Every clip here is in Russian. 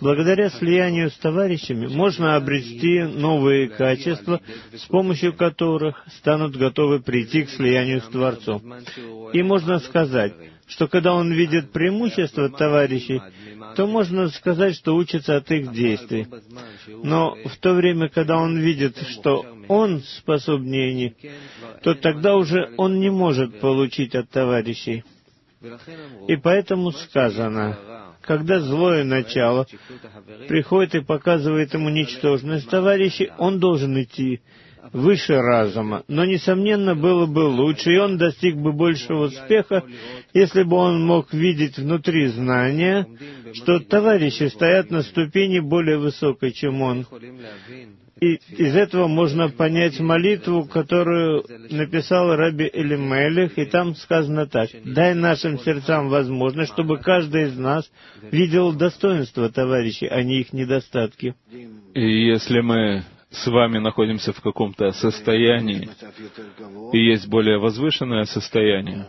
Благодаря слиянию с товарищами можно обрести новые качества, с помощью которых станут готовы прийти к слиянию с Творцом. И можно сказать, что когда он видит преимущества товарищей, то можно сказать, что учится от их действий. Но в то время, когда он видит, что он способнее них, то тогда уже он не может получить от товарищей. И поэтому сказано, когда злое начало приходит и показывает ему ничтожность товарищей, он должен идти выше разума. Но, несомненно, было бы лучше, и он достиг бы большего успеха, если бы он мог видеть внутри знания, что товарищи стоят на ступени более высокой, чем он. И из этого можно понять молитву, которую написал Раби Элимелех, и там сказано так: «Дай нашим сердцам возможность, чтобы каждый из нас видел достоинства товарищей, а не их недостатки». И если мы с вами находимся в каком-то состоянии, и есть более возвышенное состояние,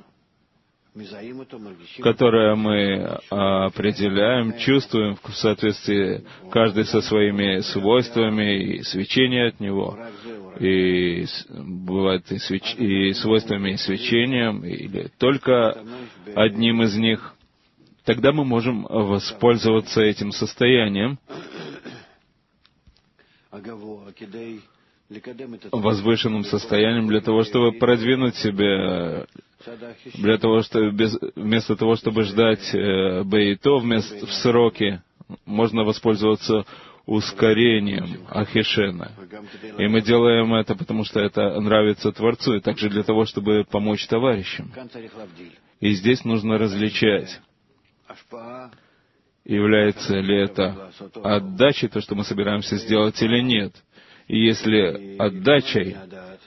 которое мы определяем, чувствуем в соответствии каждый со своими свойствами и свечение от него, и бывает и свойствами и свечением, или только одним из них, тогда мы можем воспользоваться этим состоянием, возвышенным состоянием, для того, чтобы продвинуть себя, для того, чтобы вместо того, чтобы ждать бейто в сроки, можно воспользоваться ускорением Ахишена. И мы делаем это, потому что это нравится Творцу, и также для того, чтобы помочь товарищам. И здесь нужно различать, является ли это отдачей, то, что мы собираемся сделать, или нет. И если отдачей,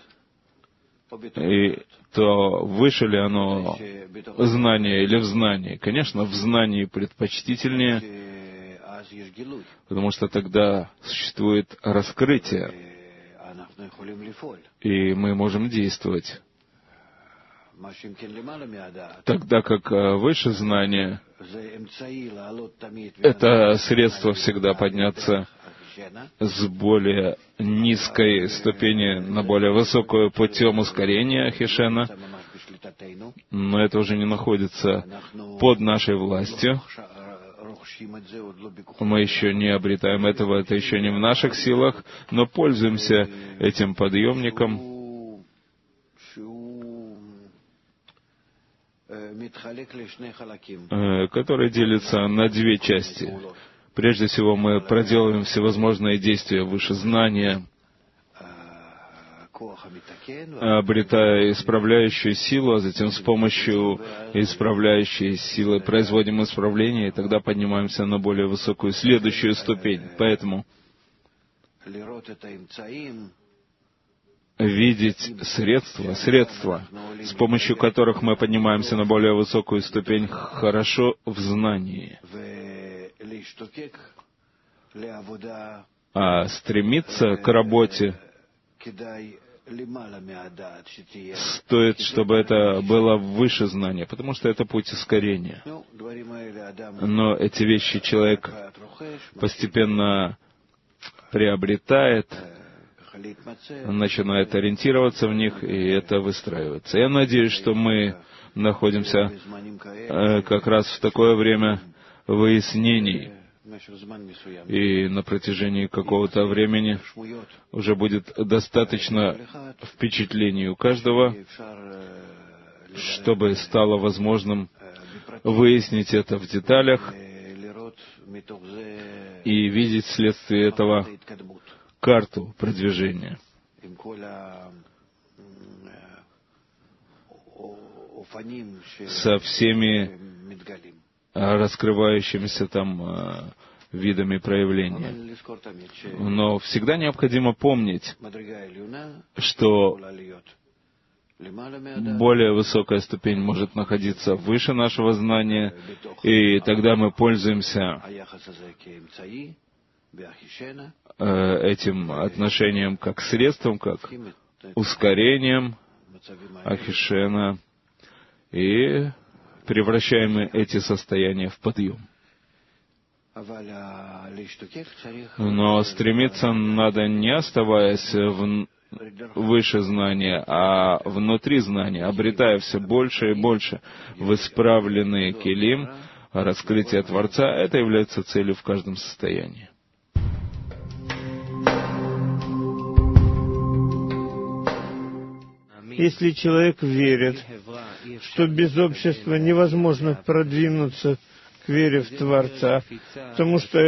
то выше ли оно знание или в знании? Конечно, в знании предпочтительнее, потому что тогда существует раскрытие, и мы можем действовать. Тогда как выше знания — это средство всегда подняться с более низкой ступени на более высокую путем ускорения Ахишена, но это уже не находится под нашей властью. Мы еще не обретаем этого, это еще не в наших силах, но пользуемся этим подъемником, который делится на две части. Прежде всего, мы проделываем всевозможные действия выше знания, обретая исправляющую силу, а затем с помощью исправляющей силы производим исправление, и тогда поднимаемся на более высокую следующую ступень. Поэтому видеть средства, с помощью которых мы поднимаемся на более высокую ступень, хорошо в знании. А стремиться к работе стоит, чтобы это было выше знания, потому что это путь ускорения. Но эти вещи человек постепенно приобретает, начинает ориентироваться в них, и это выстраивается. Я надеюсь, что мы находимся как раз в такое время выяснений, и на протяжении какого-то времени уже будет достаточно впечатлений у каждого, чтобы стало возможным выяснить это в деталях и видеть вследствие этого карту продвижения. Со всеми раскрывающимися там видами проявления. Но всегда необходимо помнить, что более высокая ступень может находиться выше нашего знания, и тогда мы пользуемся этим отношением как средством, как ускорением Ахишена, и превращаем эти состояния в подъем. Но стремиться надо не оставаясь выше знания, а внутри знания, обретая все больше и больше в исправленный келим, раскрытие Творца. Это является целью в каждом состоянии. Если человек верит, что без общества невозможно продвинуться к вере в Творца, потому что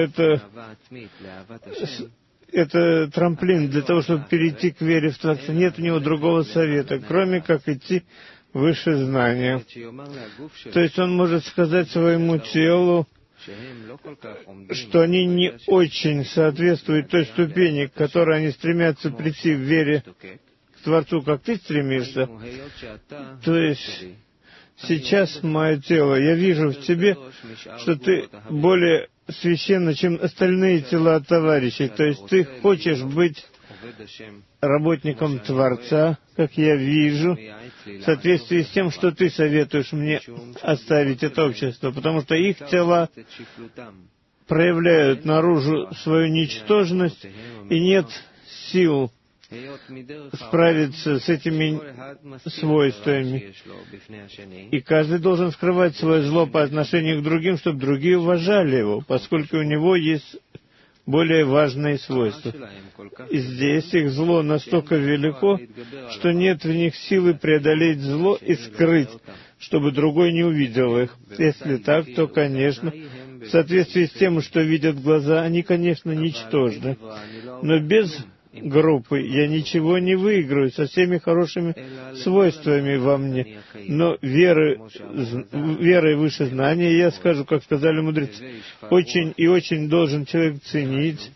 это трамплин для того, чтобы перейти к вере в Творца. Нет у него другого совета, кроме как идти выше знания. То есть он может сказать своему телу, что они не очень соответствуют той ступени, к которой они стремятся прийти в вере к Творцу, как ты стремишься. То есть сейчас, мое тело, я вижу в тебе, что ты более священна, чем остальные тела товарищей. То есть ты хочешь быть работником Творца, как я вижу, в соответствии с тем, что ты советуешь мне оставить это общество, потому что их тела проявляют наружу свою ничтожность, и нет сил справиться с этими свойствами. И каждый должен скрывать свое зло по отношению к другим, чтобы другие уважали его, поскольку у него есть более важные свойства. И здесь их зло настолько велико, что нет в них силы преодолеть зло и скрыть, чтобы другой не увидел их. Если так, то, конечно, в соответствии с тем, что видят глаза, они, конечно, ничтожны. Но без группы я ничего не выиграю со всеми хорошими свойствами во мне. Но верой выше знания, я скажу, как сказали мудрецы, очень и очень должен человек ценить,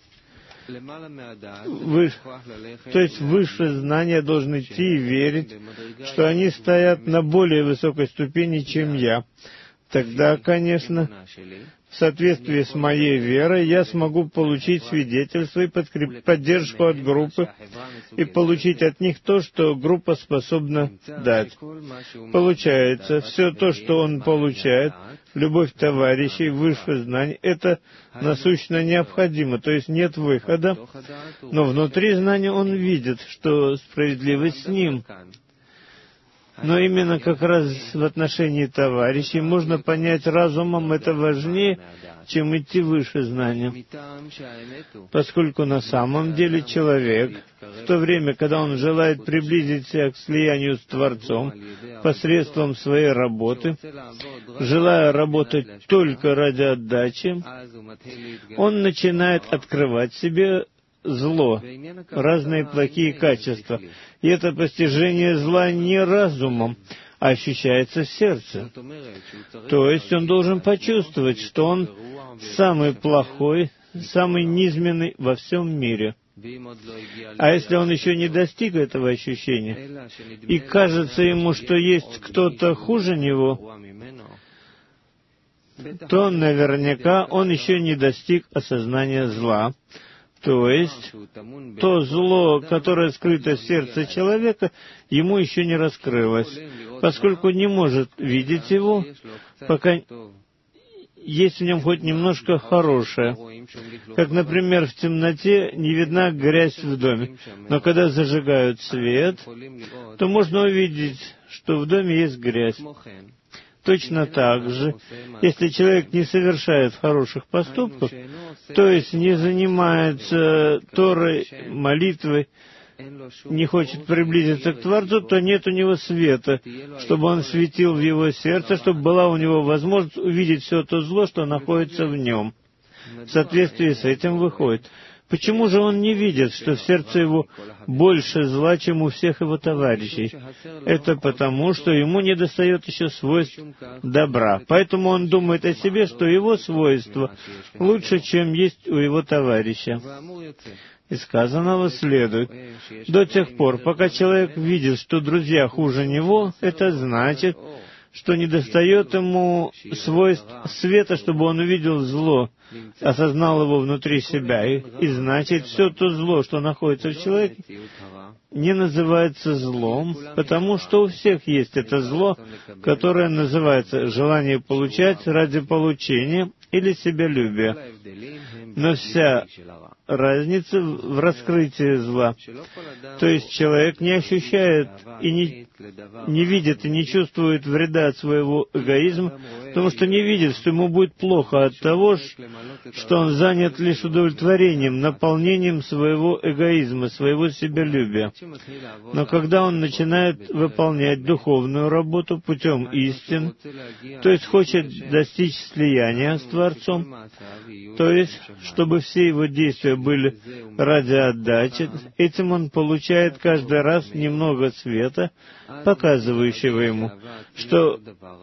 то есть выше знания должен идти и верить, что они стоят на более высокой ступени, чем я. Тогда, конечно, в соответствии с моей верой я смогу получить свидетельство и поддержку от группы и получить от них то, что группа способна дать. Получается, все то, что он получает, любовь товарищей, высшее знание, это насущно необходимо, то есть нет выхода, но внутри знания он видит, что справедливость с ним. Но именно как раз в отношении товарищей можно понять разумом, это важнее, чем идти выше знания. Поскольку на самом деле человек, в то время, когда он желает приблизить себя к слиянию с Творцом посредством своей работы, желая работать только ради отдачи, он начинает открывать себе зло, разные плохие качества. И это постижение зла не разумом, а ощущается в сердце. То есть он должен почувствовать, что он самый плохой, самый низменный во всем мире. А если он еще не достиг этого ощущения, и кажется ему, что есть кто-то хуже него, то наверняка он еще не достиг осознания зла. То есть, то зло, которое скрыто в сердце человека, ему еще не раскрылось, поскольку не может видеть его, пока есть в нем хоть немножко хорошее. Как, например, в темноте не видна грязь в доме, но когда зажигают свет, то можно увидеть, что в доме есть грязь. Точно так же, если человек не совершает хороших поступков, то есть не занимается Торой, молитвой, не хочет приблизиться к Творцу, то нет у него света, чтобы он светил в его сердце, чтобы была у него возможность увидеть все то зло, что находится в нем. В соответствии с этим выходит. Почему же он не видит, что в сердце его больше зла, чем у всех его товарищей? Это потому, что ему недостает еще свойств добра. Поэтому он думает о себе, что его свойства лучше, чем есть у его товарища. Из сказанного следует, до тех пор, пока человек видит, что друзья хуже него, это значит, что недостает ему свойств света, чтобы он увидел зло, осознал его внутри себя. И значит, все то зло, что находится в человеке, не называется злом, потому что у всех есть это зло, которое называется желание получать ради получения, или себялюбия. Но вся разница в раскрытии зла. То есть человек не ощущает и не видит и не чувствует вреда от своего эгоизма, потому что не видит, что ему будет плохо от того, что он занят лишь удовлетворением, наполнением своего эгоизма, своего себялюбия. Но когда он начинает выполнять духовную работу путем истин, то есть хочет достичь слияния с Творцом, то есть, чтобы все его действия были ради отдачи, этим он получает каждый раз немного света, показывающего ему, что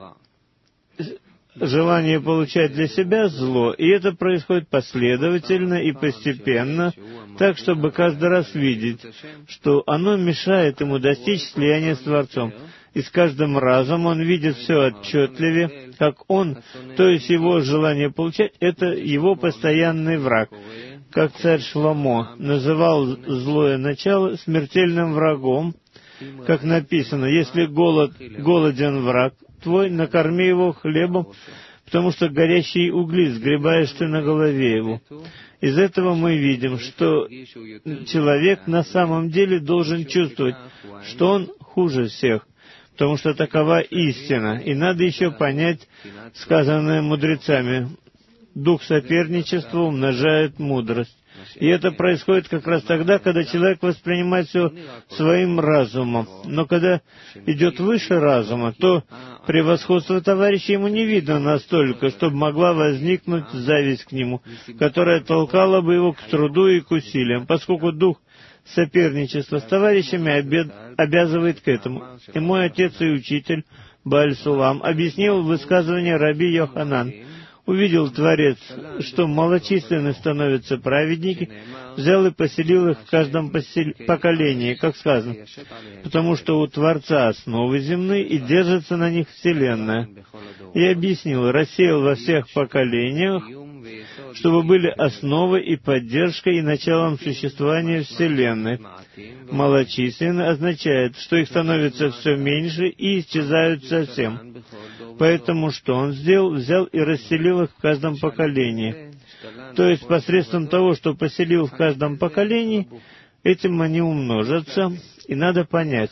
желание получать для себя зло, и это происходит последовательно и постепенно, так, чтобы каждый раз видеть, что оно мешает ему достичь слияния с Творцом. И с каждым разом он видит все отчетливее, как он, то есть его желание получать, это его постоянный враг. Как царь Шломо называл злое начало смертельным врагом, как написано: «Если голоден враг твой, накорми его хлебом, потому что горящие угли сгребаешь ты на голове его». Из этого мы видим, что человек на самом деле должен чувствовать, что он хуже всех, потому что такова истина. И надо еще понять сказанное мудрецами: дух соперничества умножает мудрость. И это происходит как раз тогда, когда человек воспринимает все своим разумом. Но когда идет выше разума, то превосходство товарища ему не видно настолько, чтобы могла возникнуть зависть к нему, которая толкала бы его к труду и к усилиям, поскольку дух соперничества с товарищами обязывает к этому. И мой отец и учитель Бааль Сулам объяснил высказывание Раби Йоханан: увидел Творец, что малочисленны становятся праведники, взял и поселил их в каждом поколении, как сказано, потому что у Творца основы земные, и держится на них Вселенная. И объяснил: рассеял во всех поколениях, чтобы были основой и поддержкой и началом существования Вселенной. Малочисленны означает, что их становится все меньше и исчезают совсем. Поэтому что он сделал? Взял и расселил их в каждом поколении. То есть посредством того, что поселил в каждом поколении, этим они умножатся. И надо понять,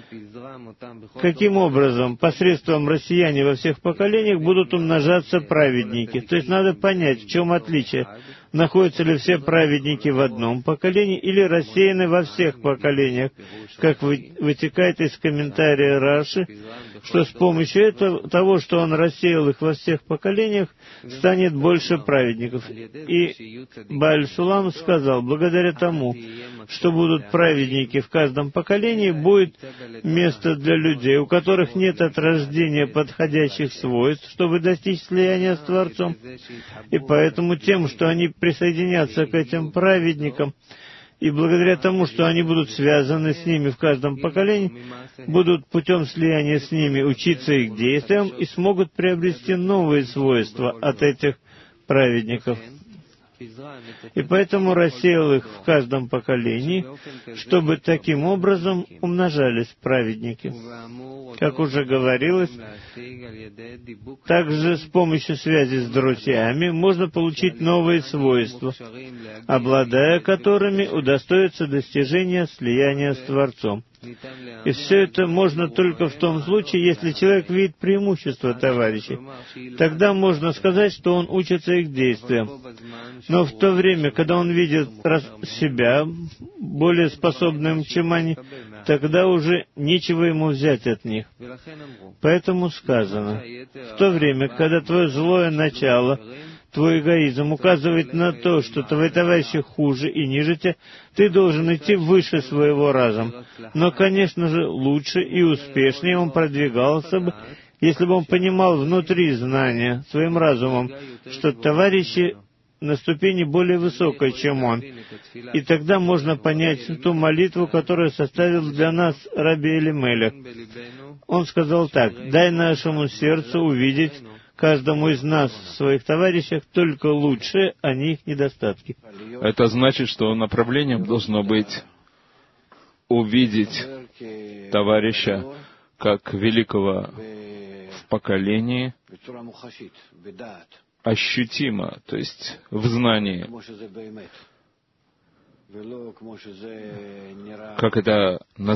каким образом посредством россияне во всех поколениях будут умножаться праведники. То есть надо понять, в чем отличие. Находятся ли все праведники в одном поколении или рассеяны во всех поколениях, как вытекает из комментария Раши, что с помощью того, что он рассеял их во всех поколениях, станет больше праведников. И Бааль Сулам сказал: благодаря тому, что будут праведники в каждом поколении, будет место для людей, у которых нет от рождения подходящих свойств, чтобы достичь слияния с Творцом. И поэтому тем, что они присоединятся к этим праведникам, и благодаря тому, что они будут связаны с ними в каждом поколении, будут путем слияния с ними учиться их действиям и смогут приобрести новые свойства от этих праведников. И поэтому рассеял их в каждом поколении, чтобы таким образом умножались праведники. Как уже говорилось, также с помощью связи с друзьями можно получить новые свойства, обладая которыми удостоится достижения слияния с Творцом. И все это можно только в том случае, если человек видит преимущество товарищей. Тогда можно сказать, что он учится их действиям. Но в то время, когда он видит себя более способным, чем они, тогда уже нечего ему взять от них. Поэтому сказано: в то время, когда твое злое начало, твой эгоизм указывает на то, что твои товарищи хуже и ниже тебя, ты должен идти выше своего разума. Но, конечно же, лучше и успешнее он продвигался бы, если бы он понимал внутри знания, своим разумом, что товарищи на ступени более высокой, чем он. И тогда можно понять ту молитву, которую составил для нас Раби Элимелех. Он сказал так: «Дай нашему сердцу увидеть каждому из нас в своих товарищах только лучшее, а не их недостатки». Это значит, что направлением должно быть увидеть товарища как великого в поколении, ощутимо, то есть в знании. Как это на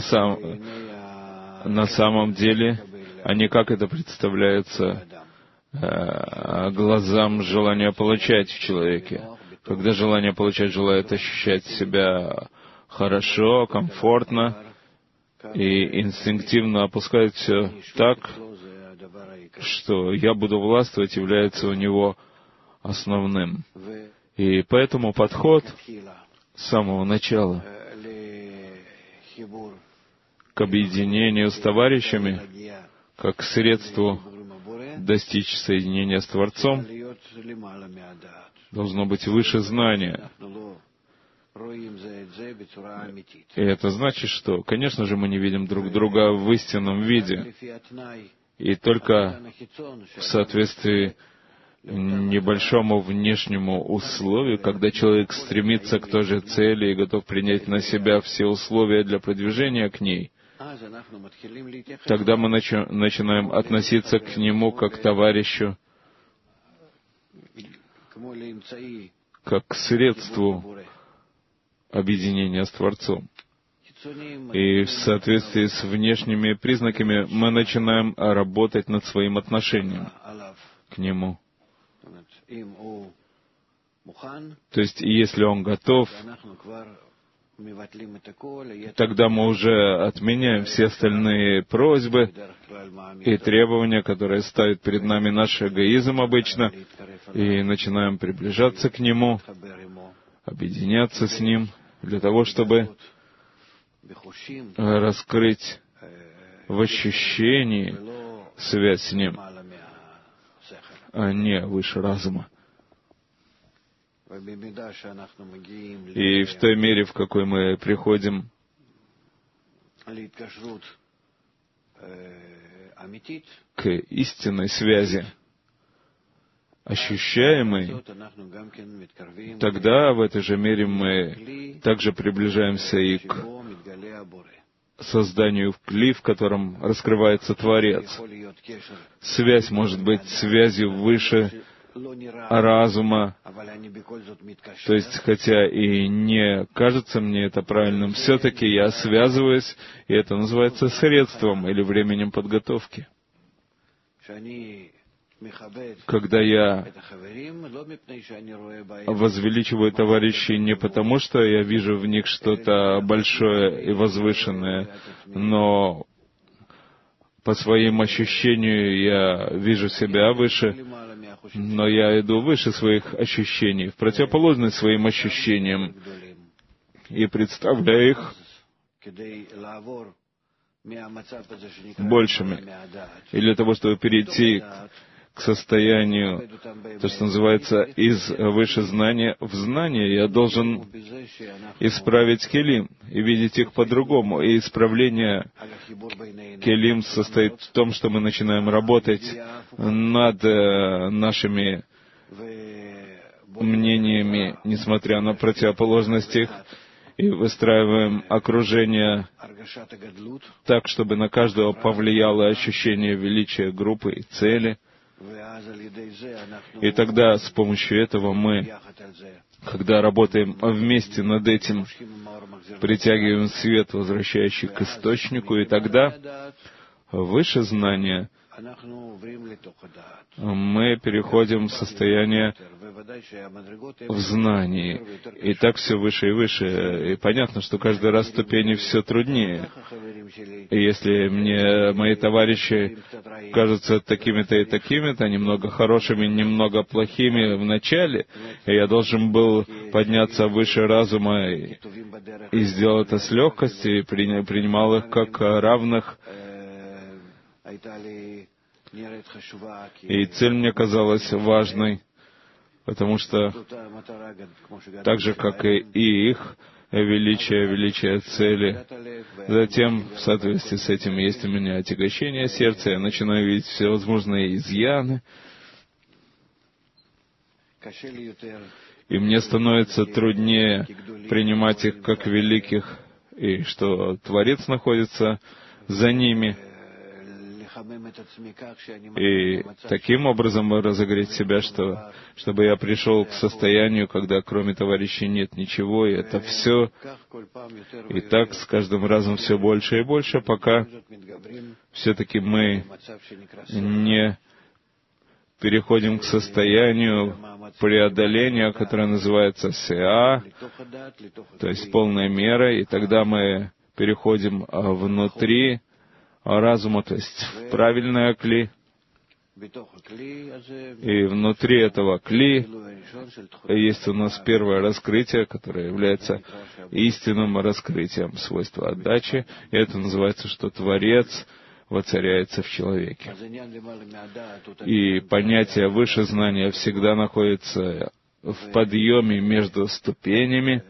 самом деле, а не как это представляется глазам желания получать в человеке. Когда желание получать желает ощущать себя хорошо, комфортно, и инстинктивно опускает все так, что «я буду властвовать» является у него основным. И поэтому подход с самого начала к объединению с товарищами, как к средству достичь соединения с Творцом, должно быть выше знания. И это значит, что, конечно же, мы не видим друг друга в истинном виде. И только в соответствии небольшому внешнему условию, когда человек стремится к той же цели и готов принять на себя все условия для продвижения к ней, тогда мы начинаем относиться к нему как к товарищу, как к средству объединения с Творцом. И в соответствии с внешними признаками мы начинаем работать над своим отношением к Нему. То есть, если Он готов, тогда мы уже отменяем все остальные просьбы и требования, которые ставит перед нами наш эгоизм обычно, и начинаем приближаться к Нему, объединяться с Ним, для того, чтобы раскрыть в ощущении связь с Ним, а не выше разума. И в той мере, в какой мы приходим к истинной связи, ощущаемой, тогда в этой же мере мы также приближаемся и к созданию кли, в котором раскрывается Творец. Связь может быть связью выше разума, то есть, хотя и не кажется мне это правильным, все-таки я связываюсь, и это называется средством или временем подготовки. Когда я возвеличиваю товарищей не потому, что я вижу в них что-то большое и возвышенное, но по своим ощущениям я вижу себя выше, но я иду выше своих ощущений, в противоположность своим ощущениям, и представляю их большими. И для того, чтобы перейти к состоянию, то, что называется, из выше знания в знание, я должен исправить келим и видеть их по-другому. И исправление келим состоит в том, что мы начинаем работать над нашими мнениями, несмотря на противоположность их, и выстраиваем окружение так, чтобы на каждого повлияло ощущение величия группы и цели. И тогда с помощью этого мы, когда работаем вместе над этим, притягиваем свет, возвращающий к источнику, и тогда выше знания мы переходим в состояние в знании. И так все выше и выше. И понятно, что каждый раз ступени все труднее. И если мне мои товарищи кажутся такими-то и такими-то, немного хорошими, немного плохими в начале, и я должен был подняться выше разума и сделал это с легкостью, и принимал их как равных. И цель мне казалась важной, потому что так же, как и их, величие цели. Затем, в соответствии с этим, есть у меня отягощение сердца, я начинаю видеть всевозможные изъяны, и мне становится труднее принимать их как великих, и что Творец находится за ними, И таким образом разогреть себя, чтобы я пришел к состоянию, когда кроме товарищей нет ничего, и это все. И так с каждым разом все больше и больше, пока все-таки мы не переходим к состоянию преодоления, которое называется сеа, то есть полная мера, и тогда мы переходим внутри разума, то есть в правильное кли, и внутри этого кли есть у нас первое раскрытие, которое является истинным раскрытием свойства отдачи, и это называется, что Творец воцаряется в человеке. И понятие выше знания всегда находится в подъеме между ступенями,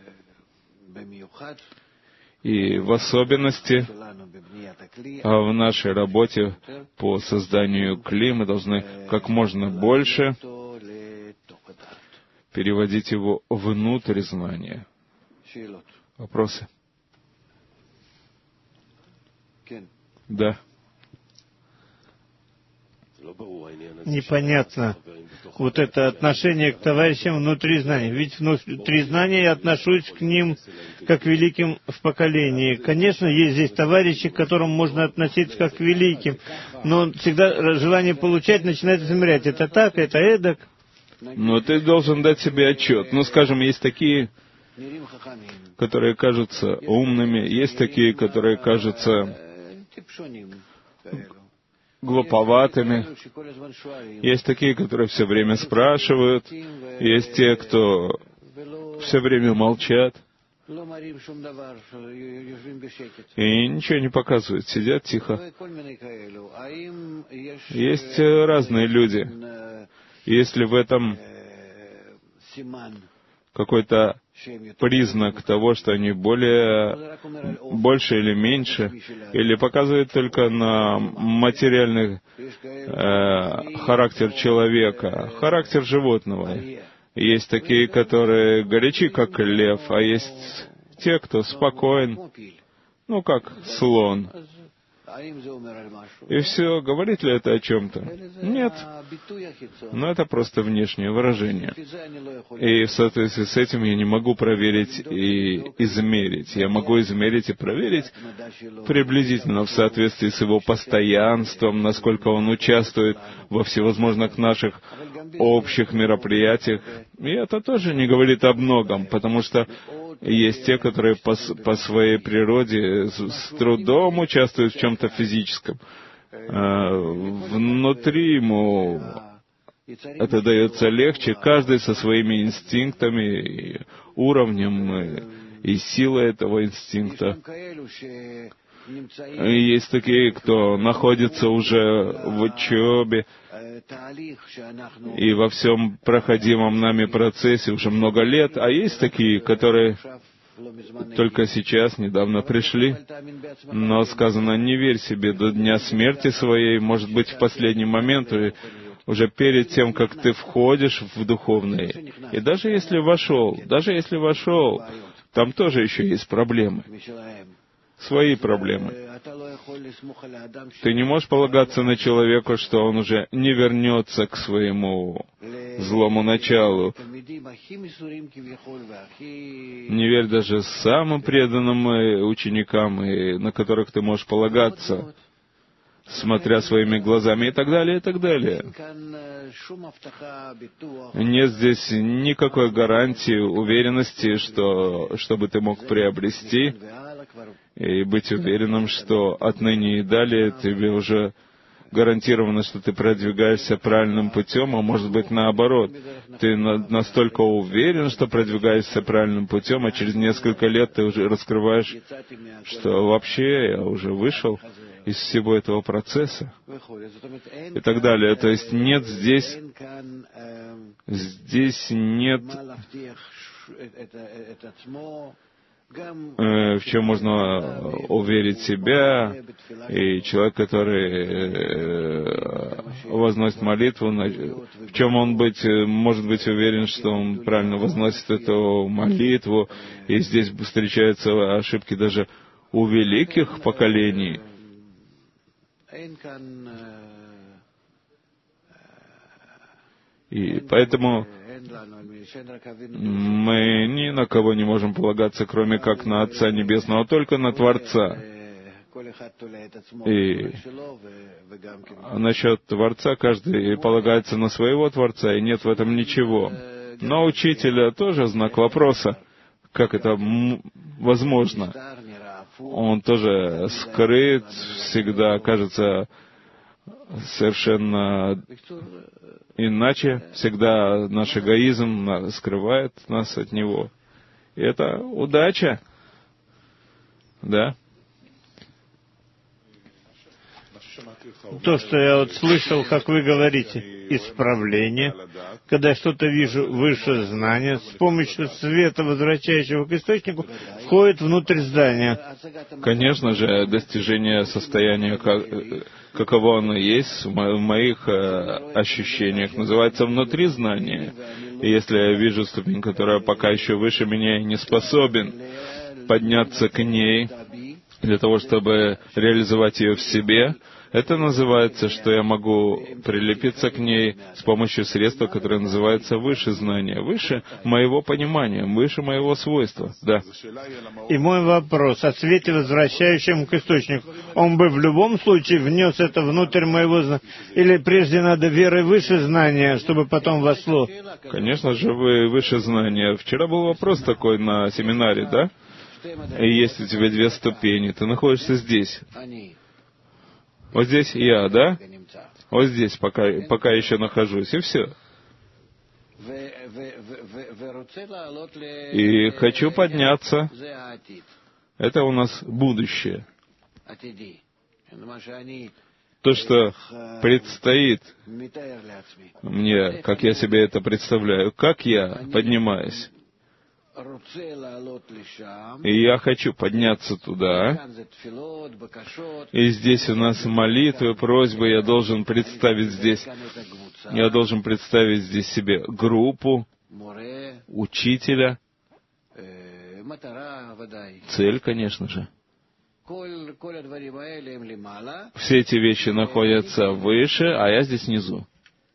и в особенности в нашей работе по созданию кли мы должны как можно больше переводить его внутрь знания. Вопросы? Да. Непонятно вот это отношение к товарищам внутри знания. Ведь внутри знания я отношусь к ним как к великим в поколении. Конечно, есть здесь товарищи, к которым можно относиться как к великим, но всегда желание получать начинает измерять. Это так, это эдак. Но ты должен дать себе отчет. Ну, скажем, есть такие, которые кажутся умными, есть такие, которые кажутся глуповатыми. Есть такие, которые все время спрашивают. Есть те, кто все время молчат. И ничего не показывают, сидят тихо. Есть разные люди. Если в этом какой-то признак того, что они больше или меньше, или показывают только на материальный характер человека, характер животного. Есть такие, которые горячи, как лев, а есть те, кто спокоен, ну, как слон. И все, говорит ли это о чем-то? Нет. Но это просто внешнее выражение. И в соответствии с этим я не могу проверить и измерить. Я могу измерить и проверить приблизительно в соответствии с его постоянством, насколько он участвует во всевозможных наших общих мероприятиях. И это тоже не говорит о многом, потому что есть те, которые по своей природе с трудом участвуют в чем-то физическом. Внутри ему это дается легче, каждый со своими инстинктами, и уровнем и силой этого инстинкта. И есть такие, кто находится уже в учебе и во всем проходимом нами процессе уже много лет, а есть такие, которые только сейчас, недавно пришли, но сказано, не верь себе до дня смерти своей, может быть, в последний момент, уже перед тем, как ты входишь в духовное. И даже если вошел, там тоже еще есть проблемы. Свои проблемы. Ты не можешь полагаться на человека, что он уже не вернется к своему злому началу. Не верь даже самым преданным ученикам, на которых ты можешь полагаться, смотря своими глазами, и так далее, и так далее. Нет здесь никакой гарантии, уверенности, чтобы ты мог приобрести, и быть уверенным, что отныне и далее тебе уже гарантировано, что ты продвигаешься правильным путем, а может быть наоборот. Ты настолько уверен, что продвигаешься правильным путем, а через несколько лет ты уже раскрываешь, что вообще я уже вышел из всего этого процесса и так далее. То есть нет здесь нет в чем можно уверить себя, и человек, который возносит молитву, в чем он может быть уверен, что он правильно возносит эту молитву, и здесь встречаются ошибки даже у великих поколений. И поэтому мы ни на кого не можем полагаться, кроме как на Отца Небесного, только на Творца. И насчет Творца каждый полагается на своего Творца, и нет в этом ничего. Но учителя тоже знак вопроса, как это возможно. Он тоже скрыт, всегда кажется совершенно иначе. Всегда наш эгоизм скрывает нас от него. И это удача. Да? То, что я вот слышал, как вы говорите, исправление, когда я что-то вижу выше знания, с помощью света, возвращающего к источнику, входит внутрь здания. Конечно же, достижение состояния, каково оно есть, в моих ощущениях, называется внутри знания. И если я вижу ступень, которая пока еще выше меня, и не способен подняться к ней для того, чтобы реализовать ее в себе, это называется, что я могу прилепиться к ней с помощью средства, которое называется выше знания, выше моего понимания, выше моего свойства. Да. И мой вопрос о свете, возвращающем к источнику, он бы в любом случае внес это внутрь моего знания? Или прежде надо верой выше знания, чтобы потом вошло? Конечно же, вы выше знания. Вчера был вопрос такой на семинаре, да? И есть у тебя две ступени, ты находишься здесь. Вот здесь я, да? Вот здесь пока еще нахожусь, и все. И хочу подняться. Это у нас будущее. То, что предстоит мне, как я себе это представляю, как я поднимаюсь. И я хочу подняться туда. И здесь у нас молитвы, просьбы. Я должен представить здесь себе группу, учителя. Цель, конечно же. Все эти вещи находятся выше, а я здесь внизу.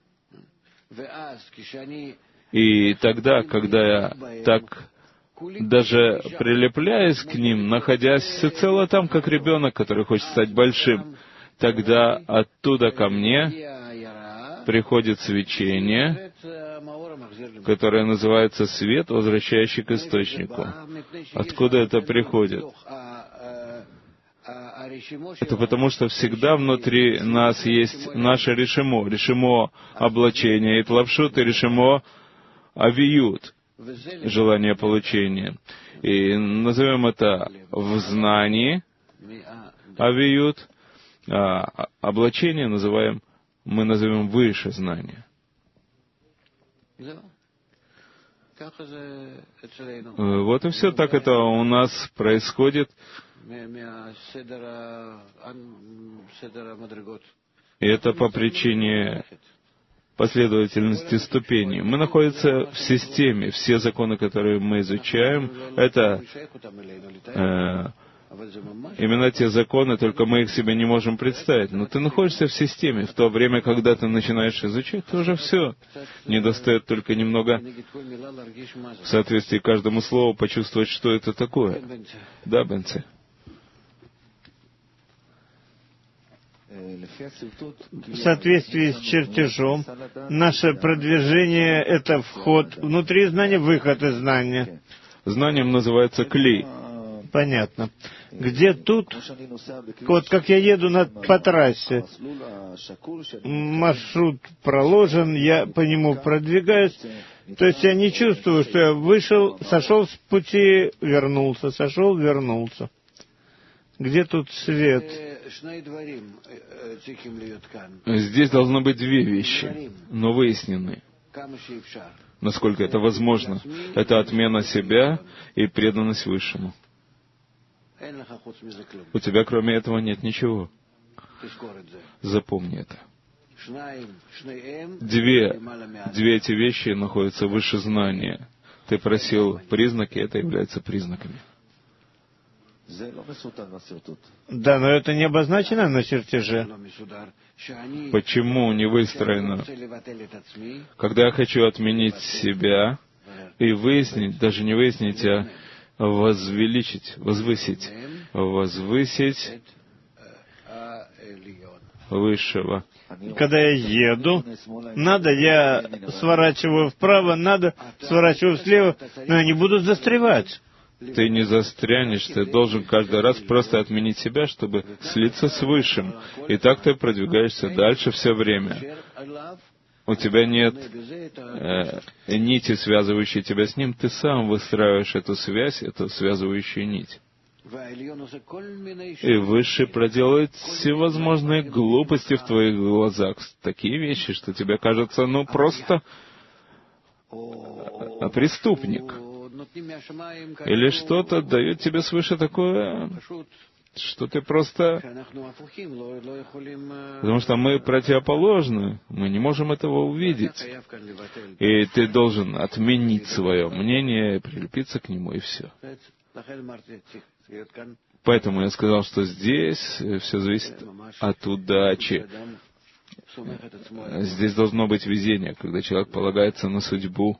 И тогда, когда я так даже прилепляюсь к ним, находясь всецело там, как ребенок, который хочет стать большим, тогда оттуда ко мне приходит свечение, которое называется свет, возвращающий к источнику. Откуда это приходит? Это потому, что всегда внутри нас есть наше решимо облачение, и тлавшут, и решимо авиют, желание получения. И назовем это в знании авиют, а облачение мы назовем выше знания. Вот и все, так это у нас происходит. И это по причине последовательности ступеней. Мы находимся в системе. Все законы, которые мы изучаем, это именно те законы, только мы их себе не можем представить. Но ты находишься в системе. В то время, когда ты начинаешь изучать, то уже все. Недостает только немного в соответствии к каждому слову почувствовать, что это такое. Да, Бенце? В соответствии с чертежом, наше продвижение — это вход внутри знания, выход из знания. Знанием называется кли. Понятно. Где тут, вот как я еду по трассе, маршрут проложен, я по нему продвигаюсь, то есть я не чувствую, что я вышел, сошел с пути, вернулся, сошел, вернулся. Где тут свет? Здесь должно быть две вещи, но выясненные. Насколько это возможно. Это отмена себя и преданность Высшему. У тебя кроме этого нет ничего. Запомни это. Две эти вещи находятся выше знания. Ты просил признаки, это является признаками. Да, но это не обозначено на чертеже. Почему не выстроено? Когда я хочу отменить себя и выяснить, даже не выяснить, а возвеличить, возвысить Высшего. Когда я еду, я сворачиваю вправо, сворачиваю влево, но я не буду застревать. Ты не застрянешь, ты должен каждый раз просто отменить себя, чтобы слиться с Высшим. И так ты продвигаешься дальше все время. У тебя нет нити, связывающей тебя с Ним, ты сам выстраиваешь эту связь, эту связывающую нить. И Высший проделает всевозможные глупости в твоих глазах, такие вещи, что тебе кажется, просто преступник. Или что-то дает тебе свыше такое, что ты просто... Потому что мы противоположны, мы не можем этого увидеть. И ты должен отменить свое мнение, прилепиться к нему, и все. Поэтому я сказал, что здесь все зависит от удачи. Здесь должно быть везение, когда человек полагается на судьбу,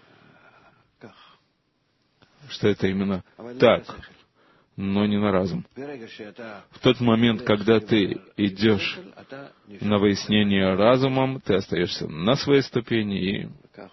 что это именно так, но не на разум. В тот момент, когда ты идешь на выяснение разумом, ты остаешься на своей ступени, и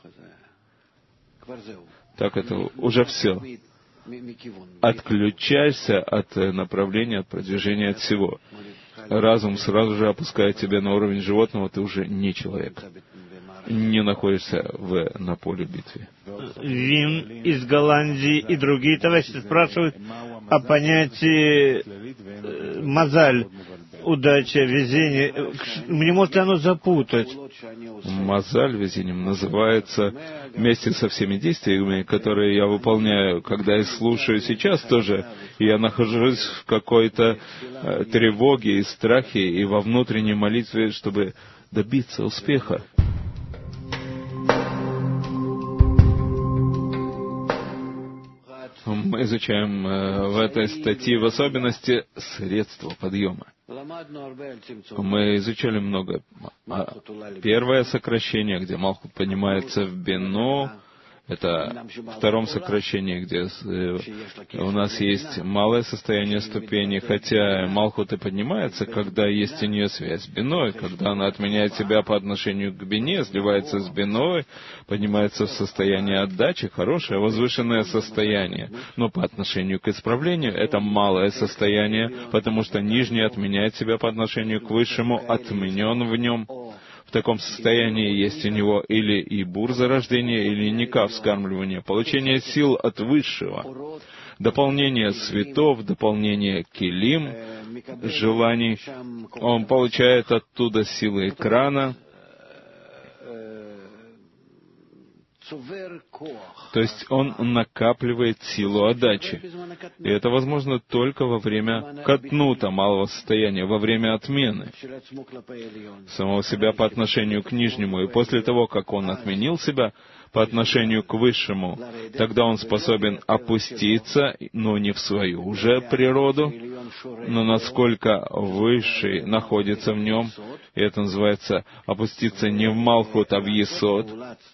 так это уже все. Отключаешься от направления, от продвижения, от всего. Разум сразу же опускает тебя на уровень животного, ты уже не человек. Не находишься на поле битвы. Вин из Голландии и другие товарищи спрашивают о понятии мазаль, удача, везение. Не может ли оно запутать? Мазаль везением называется вместе со всеми действиями, которые я выполняю, когда я слушаю сейчас тоже, я нахожусь в какой-то тревоге и страхе, и во внутренней молитве, чтобы добиться успеха. Мы изучаем в этой статье в особенности средства подъема. Мы изучали много. Первое сокращение, где Малхут поднимается в Бину, это в втором сокращении, где у нас есть малое состояние ступени, хотя Малхут и поднимается, когда есть у нее связь с Биной, когда она отменяет себя по отношению к Бине, сливается с Биной, поднимается в состояние отдачи, хорошее, возвышенное состояние. Но по отношению к исправлению это малое состояние, потому что нижний отменяет себя по отношению к высшему, отменен в нем. В таком состоянии есть у него или ибур зарождения, или никав вскармливания, получение сил от Высшего, дополнение светов, дополнение килим, желаний. Он получает оттуда силы экрана, то есть он накапливает силу отдачи. И это возможно только во время катнута, малого состояния, во время отмены самого себя по отношению к нижнему. И после того, как он отменил себя по отношению к высшему, тогда он способен опуститься, но не в свою уже природу, но насколько высший находится в нем, и это называется опуститься не в Малхут, а в Есод,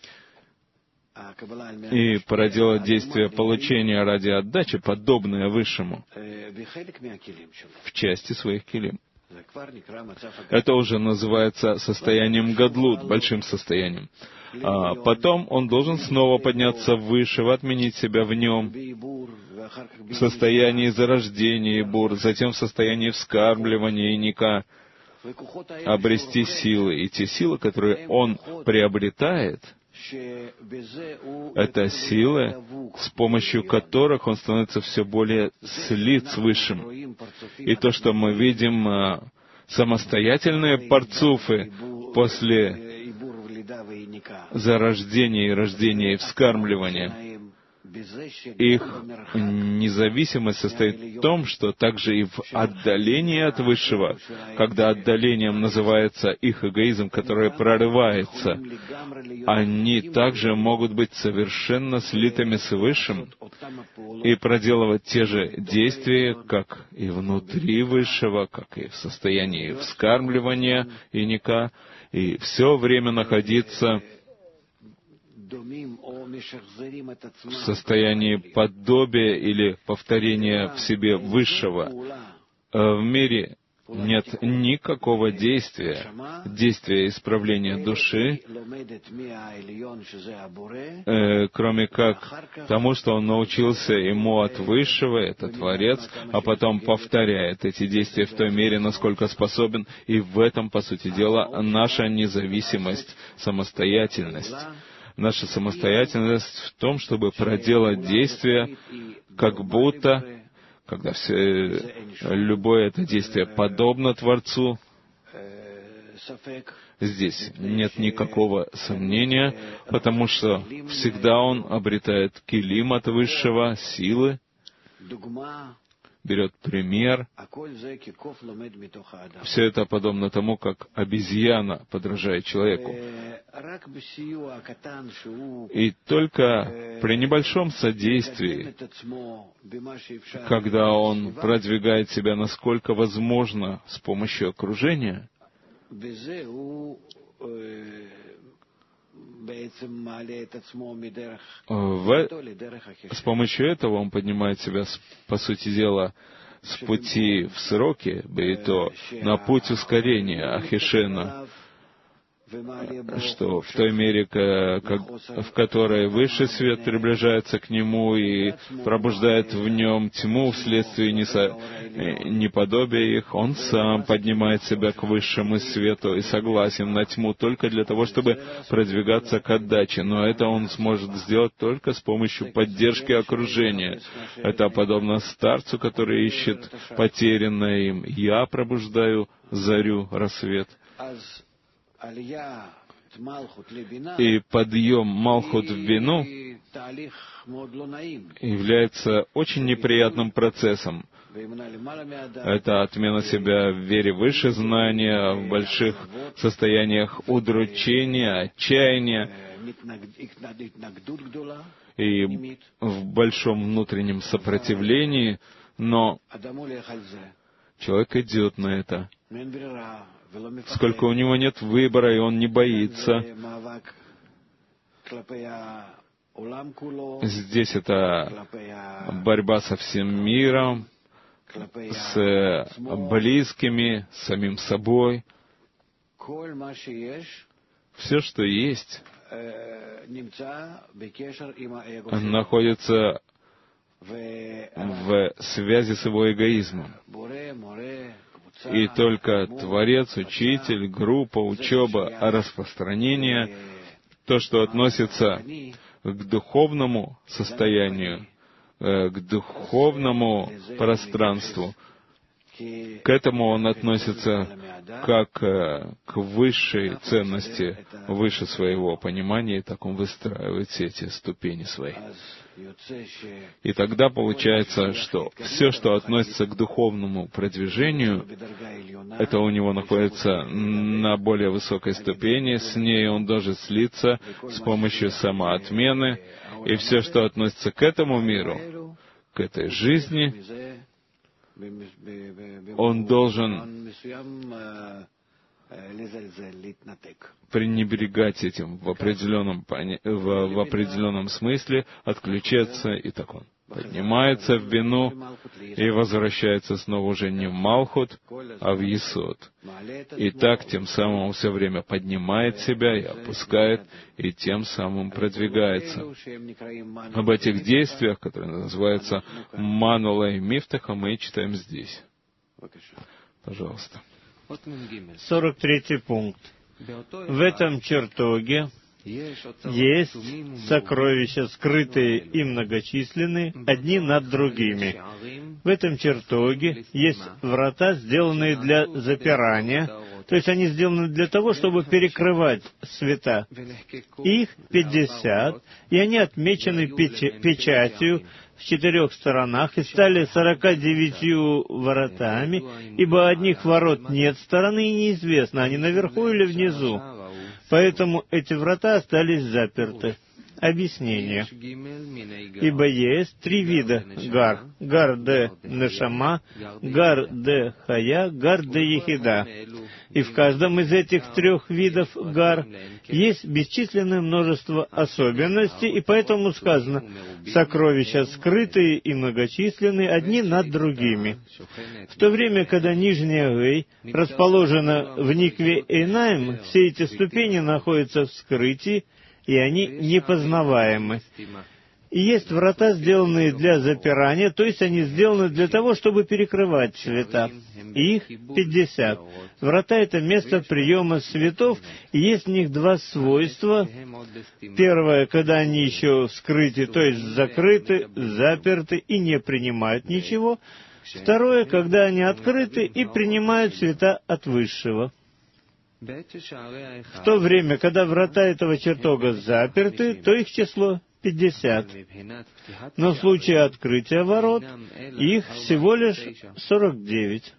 и проделать действие получения ради отдачи, подобное Высшему, в части своих килим. Это уже называется состоянием гадлут, большим состоянием. А потом он должен снова подняться выше, отменить себя в нем, в состоянии зарождения и бур, затем в состоянии вскармливания и ника, обрести силы. И те силы, которые он приобретает, это силы, с помощью которых он становится все более слит с Высшим. И то, что мы видим, самостоятельные парцуфы после зарождения и рождения и вскармливания, их независимость состоит в том, что также и в отдалении от Высшего, когда отдалением называется их эгоизм, который прорывается, они также могут быть совершенно слитыми с Высшим и проделывать те же действия, как и внутри Высшего, как и в состоянии вскармливания иньяка, и все время находиться в состоянии подобия или повторения в себе Высшего. В мире нет никакого действия исправления души, кроме как тому, что он научился ему от Высшего, это Творец, а потом повторяет эти действия в той мере, насколько способен, и в этом, по сути дела, наша независимость, самостоятельность. Наша самостоятельность в том, чтобы проделать действия, как будто, когда любое это действие подобно Творцу, здесь нет никакого сомнения, потому что всегда он обретает килим от Высшего, силы, берет пример. Все это подобно тому, как обезьяна подражает человеку. И только при небольшом содействии, когда он продвигает себя насколько возможно с помощью окружения, с помощью этого он поднимает себя, по сути дела, с пути в сроки, бейто, на путь ускорения, ахишена, что в той мере, в которой высший свет приближается к нему и пробуждает в нем тьму вследствие неподобия их, он сам поднимает себя к высшему свету и согласен на тьму только для того, чтобы продвигаться к отдаче. Но это он сможет сделать только с помощью поддержки окружения. Это подобно старцу, который ищет потерянное им. Я пробуждаю зарю, рассвет. И подъем Малхут в бину является очень неприятным процессом. Это отмена себя в вере выше знания, в больших состояниях удручения, отчаяния и в большом внутреннем сопротивлении, но человек идет на это. Сколько у него нет выбора, и он не боится. Здесь это борьба со всем миром, с близкими, с самим собой. Все, что есть, находится в связи с его эгоизмом. И только Творец, Учитель, группа, учеба, распространение, то, что относится к духовному состоянию, к духовному пространству, к этому он относится как к высшей ценности, выше своего понимания, и так он выстраивает все эти ступени свои. И тогда получается, что все, что относится к духовному продвижению, это у него находится на более высокой ступени, с ней он должен слиться с помощью самоотмены, и все, что относится к этому миру, к этой жизни, он должен пренебрегать этим в определенном смысле, отключаться, и так он поднимается в бину и возвращается снова уже не в Малхут, а в Есод. И так тем самым он все время поднимает себя и опускает, и тем самым продвигается. Об этих действиях, которые называются Манула и Мифтаха, мы читаем здесь. Пожалуйста. 43 пункт. В этом чертоге есть сокровища, скрытые и многочисленные, одни над другими. В этом чертоге есть врата, сделанные для запирания, То есть они сделаны для того, чтобы перекрывать света. Их 50, и они отмечены печатью в 4 сторонах и стали 49 воротами, ибо одних ворот нет стороны, и неизвестно, они наверху или внизу. Поэтому эти врата остались заперты. Объяснение. Ибо есть 3 вида гар. Гар де нешама, гар де хая, гар де ехида. И в каждом из этих 3 видов гар есть бесчисленное множество особенностей, и поэтому сказано, сокровища скрытые и многочисленные, одни над другими. В то время, когда нижняя гей расположена в никве Эйнаим, все эти ступени находятся в скрытии, и они непознаваемы. И есть врата, сделанные для запирания, то есть они сделаны для того, чтобы перекрывать света. Их 50. Врата — это место приема светов, и есть в них 2 свойства. Первое, когда они еще в скрытии, то есть закрыты, заперты и не принимают ничего. Второе, когда они открыты и принимают света от Высшего. В то время, когда врата этого чертога заперты, то их число 50. Но в случае открытия ворот, их всего лишь 49.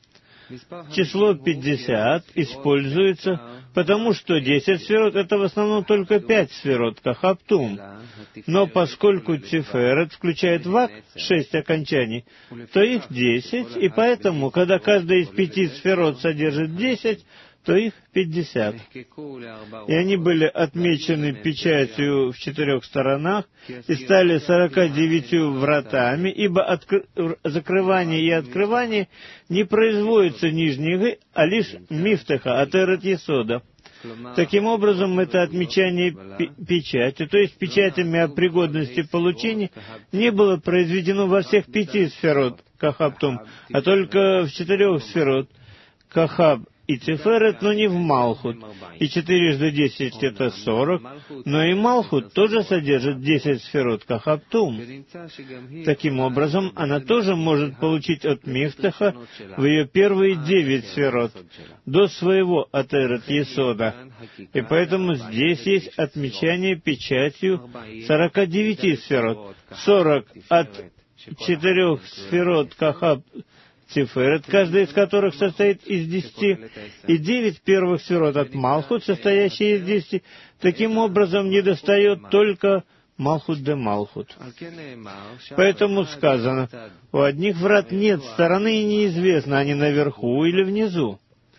Число 50 используется, потому что 10 сферот — это в основном только 5 сферот, кахаптум. Но поскольку Тиферет включает вак, 6 окончаний, то их 10, и поэтому, когда каждая из 5 сферот содержит 10, то их 50. И они были отмечены печатью в 4 сторонах и стали 49 вратами, ибо закрывание и открывание не производится нижней гы, а лишь мифтаха, атерет есода. Таким образом, это отмечание печати, то есть печатями о пригодности получения, не было произведено во всех 5 сферот, кахаптум, а только в 4 сферот, кахаб и Тиферет, но не в Малхут. И 4 × 10 — это 40, но и Малхут тоже содержит 10 сферот кахаптум. Таким образом, она тоже может получить от Мифтаха в ее первые 9 сферот, до своего Атерет Есода. И поэтому здесь есть отмечание печатью 49 сферот, 40 от 4 сферот кахаб Тиферет, каждая из которых состоит из 10, и 9 первых сферот от Малхут, состоящие из 10. Таким образом, недостает только Малхут де Малхут. Поэтому сказано, у одних врат нет стороны, и неизвестно, они наверху или внизу.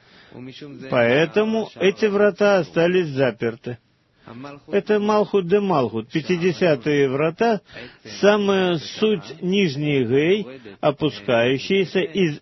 Поэтому эти врата остались заперты. Это Малхут де Малхут, 50-е врата, самая суть нижних гей, опускающиеся из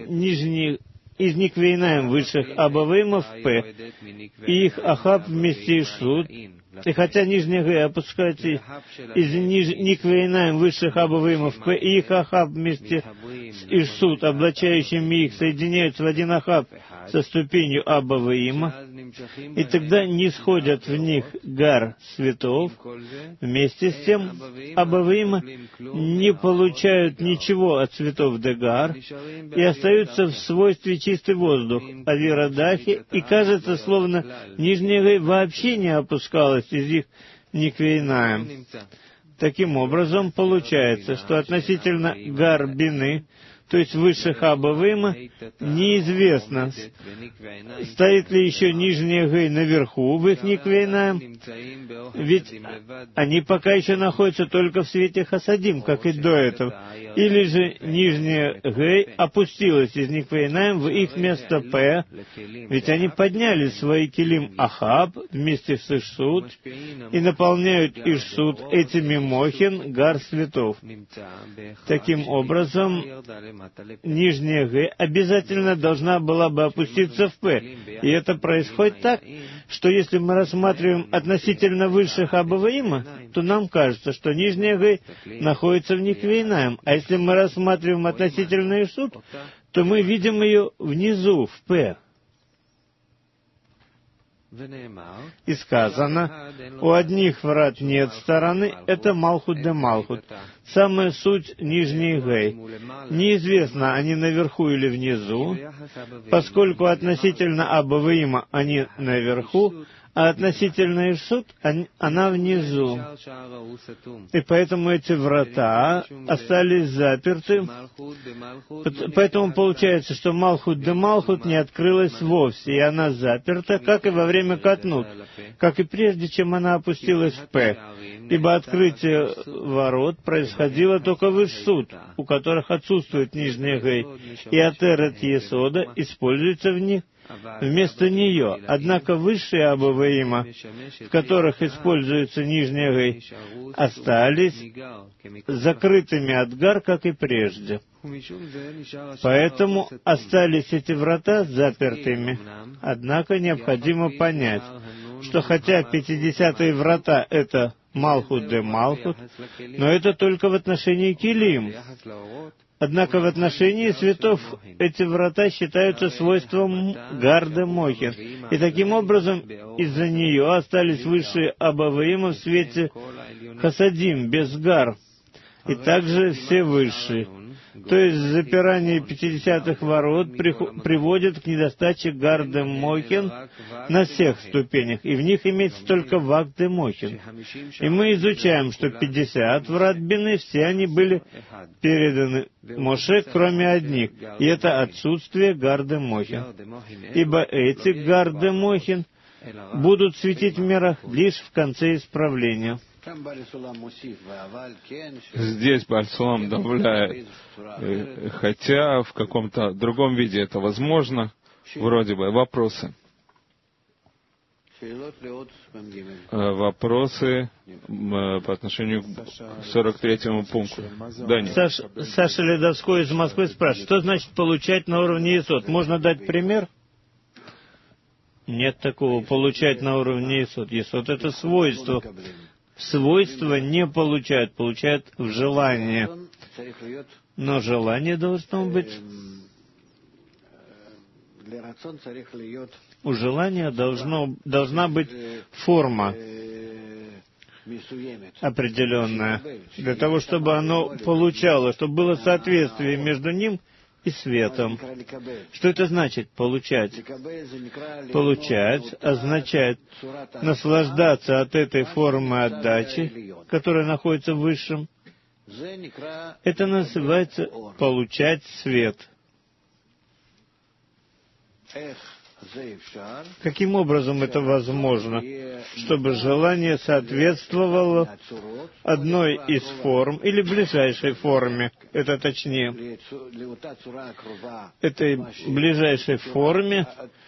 никвейнаем высших абавеймов П, и их ахаб вместе Ишсуд. И хотя нижняя гей опускается из никвейнаем высших абавеймов П, и их ахаб вместе с Ишсуд, облачающими их, соединяются в один ахаб со ступенью абавейма, и тогда не сходят в них гар светов. Вместе с тем абавейма не получают ничего от светов дегар и остаются в свойстве чистый воздух, авирадахи, и кажется, словно нижняя гей вообще не опускалась из их никвейнаем. Таким образом, получается, что относительно гар бины, то есть высших абавейма, неизвестно, стоит ли еще нижняя гей наверху в их никвейнаем, ведь они пока еще находятся только в свете хасадим, как и до этого, или же нижняя гей опустилась из никвейнаем в их место П, ведь они подняли свои килим ахаб вместе с Ишсуд и наполняют Ишсуд этими мохин гар светов. Таким образом, нижняя гей обязательно должна была бы опуститься в П. И это происходит так, что если мы рассматриваем относительно высших абаваима, то нам кажется, что нижняя гей находится в никвейнаем, а если мы рассматриваем относительно Ишсуд, то мы видим ее внизу, в П. И сказано, у одних врат нет стороны, это Малхут де Малхут, самая суть нижний Гей. Неизвестно, они наверху или внизу, поскольку относительно Абаваима они наверху, а относительно Ишсут она внизу. И поэтому эти врата остались заперты. Поэтому получается, что Малхут де Малхут не открылась вовсе, и она заперта, как и во время Катнут, как и прежде, чем она опустилась в П. Ибо открытие ворот происходило только в Ишсут, у которых отсутствует нижняя Гей, и Атерет Есода используется в них вместо нее. Однако высшие Абаваима, в которых используется нижняя Гей, остались закрытыми от Гар, как и прежде. Поэтому остались эти врата запертыми. Однако необходимо понять, что хотя 50-е врата — это Малхут де Малхут, но это только в отношении Килим. Однако в отношении светов эти врата считаются свойством Гар де Мохин, и таким образом из-за нее остались высшие Абаваима в свете Хасадим, без Гар, и также все высшие. То есть запирание 50-х ворот приводит к недостаче Гар де Мохин на всех ступенях, и в них имеется только Вак де Мохин. И мы изучаем, что 50 врат Бины, все они были переданы Моше, кроме одних, и это отсутствие Гар де Мохин. Ибо эти Гар де Мохин будут светить в мирах лишь в конце исправления. Здесь Баль-Сулам добавляет, хотя в каком-то другом виде это возможно, вроде бы. Вопросы? Вопросы по отношению к 43-му пункту. Дани. Саша Ледовской из Москвы спрашивает, что значит получать на уровне Есод? Можно дать пример? Нет такого получать на уровне Есод. Есод — это свойство. Свойства не получают, получают в желание. Но желание должно быть... У желания должна быть форма определенная, для того, чтобы оно получало, чтобы было соответствие между ним и светом. Что это значит получать? Получать означает наслаждаться от этой формы отдачи, которая находится в Высшем. Это называется получать свет. Каким образом это возможно? Чтобы желание соответствовало одной из форм, или ближайшей форме, это точнее, этой ближайшей форме,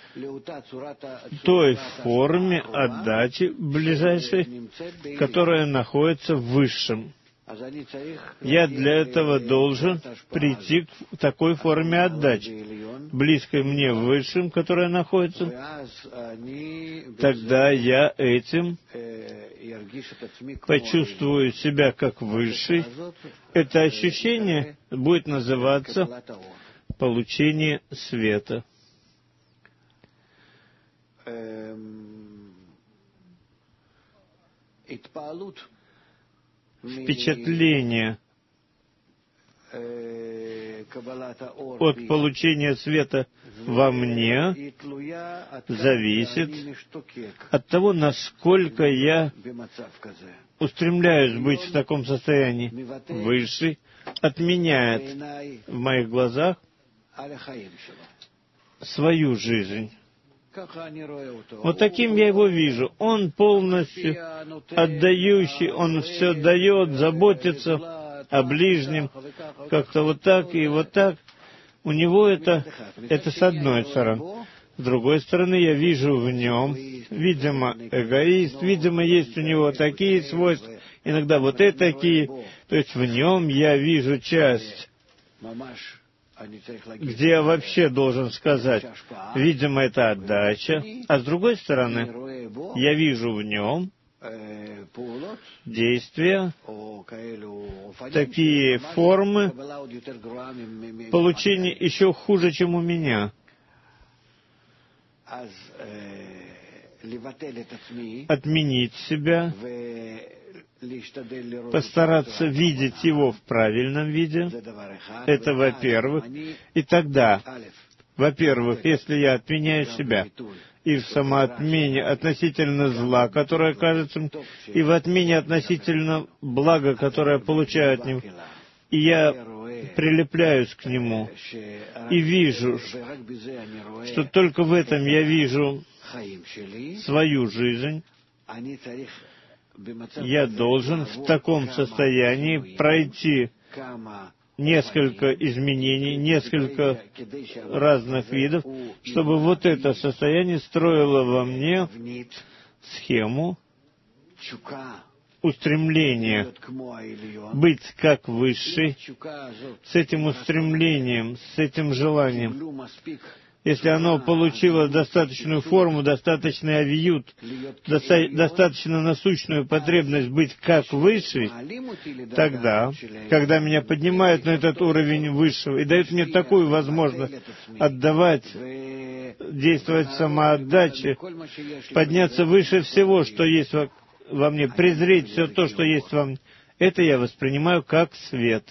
той форме отдачи ближайшей, которая находится в Высшем. Я для этого должен прийти к такой форме отдачи, близкой мне Высшим, которая находится. Тогда я этим почувствую себя как Высший. Это ощущение будет называться получение света. Впечатление от получения света во мне зависит от того, насколько я устремляюсь быть в таком состоянии. Высший отменяет в моих глазах свою жизнь. Вот таким я его вижу. Он полностью отдающий, он все дает, заботится о ближнем, как-то вот так и вот так. У него это с одной стороны. С другой стороны, я вижу в нем, видимо, эгоист, видимо, есть у него такие свойства, иногда вот такие. То есть в нем я вижу часть, где я вообще должен сказать, видимо, это отдача, а с другой стороны, я вижу в нем действия, такие формы получения еще хуже, чем у меня. отменить себя, постараться видеть его в правильном виде. Это во-первых. И тогда, во-первых, если я отменяю себя, и в самоотмене относительно зла, которое кажется, и в отмене относительно блага, которое получаю от него, и я прилепляюсь к нему, и вижу, что только в этом я вижу свою жизнь, я должен в таком состоянии пройти несколько изменений, несколько разных видов, чтобы вот это состояние строило во мне схему устремления быть как Высший, с этим устремлением, с этим желанием. Если оно получило достаточную форму, достаточный авиют, достаточно насущную потребность быть как Высший, тогда, когда меня поднимают на этот уровень Высшего и дают мне такую возможность отдавать, действовать в самоотдаче, подняться выше всего, что есть во мне, презреть все то, что есть во мне, это я воспринимаю как свет.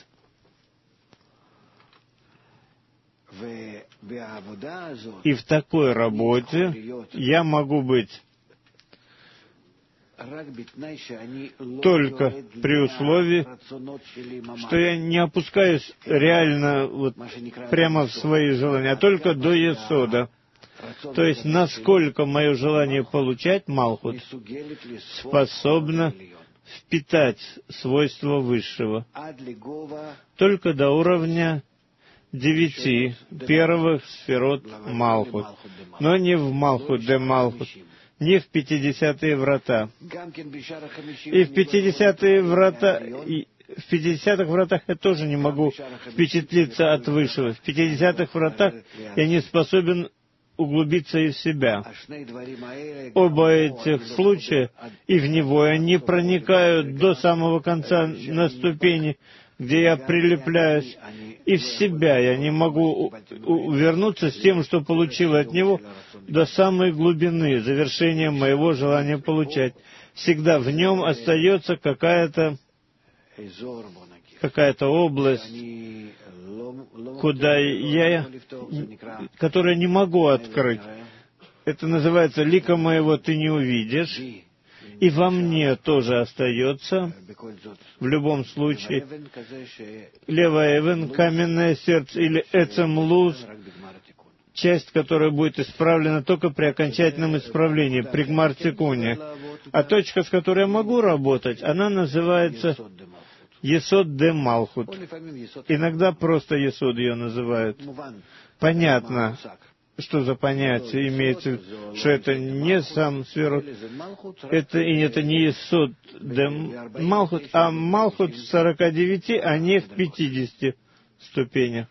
И в такой работе я могу быть только при условии, что я не опускаюсь реально вот прямо в свои желания, а только до есода. То есть, насколько мое желание получать Малхут способно впитать свойства Высшего. Только до уровня 9 первых сферот Малхут, но не в Малхут де Малхут, не в 50-е врата. И в 50-е врата, в 50-х вратах я тоже не могу впечатлиться от Высшего. В 50-х вратах я не способен углубиться и в себя. Оба этих случая, и в него они проникают до самого конца на ступени, где я прилепляюсь, и в себя я не могу вернуться с тем, что получил от него, до самой глубины завершения моего желания получать. Всегда в нем остается какая-то область, которую не могу открыть. Это называется «лика моего ты не увидишь». И во мне тоже остается, в любом случае, левая эвен, каменное сердце, или эцем луз, часть, которая будет исправлена только при окончательном исправлении, при гмар-тикуне. А точка, с которой я могу работать, она называется Есод де Малхут. Иногда просто Есод ее называют. Понятно, что за понятие имеется, что это не сам сферот, это не Есод де Малхут, а Малхут в 49, а не в 50 ступенях.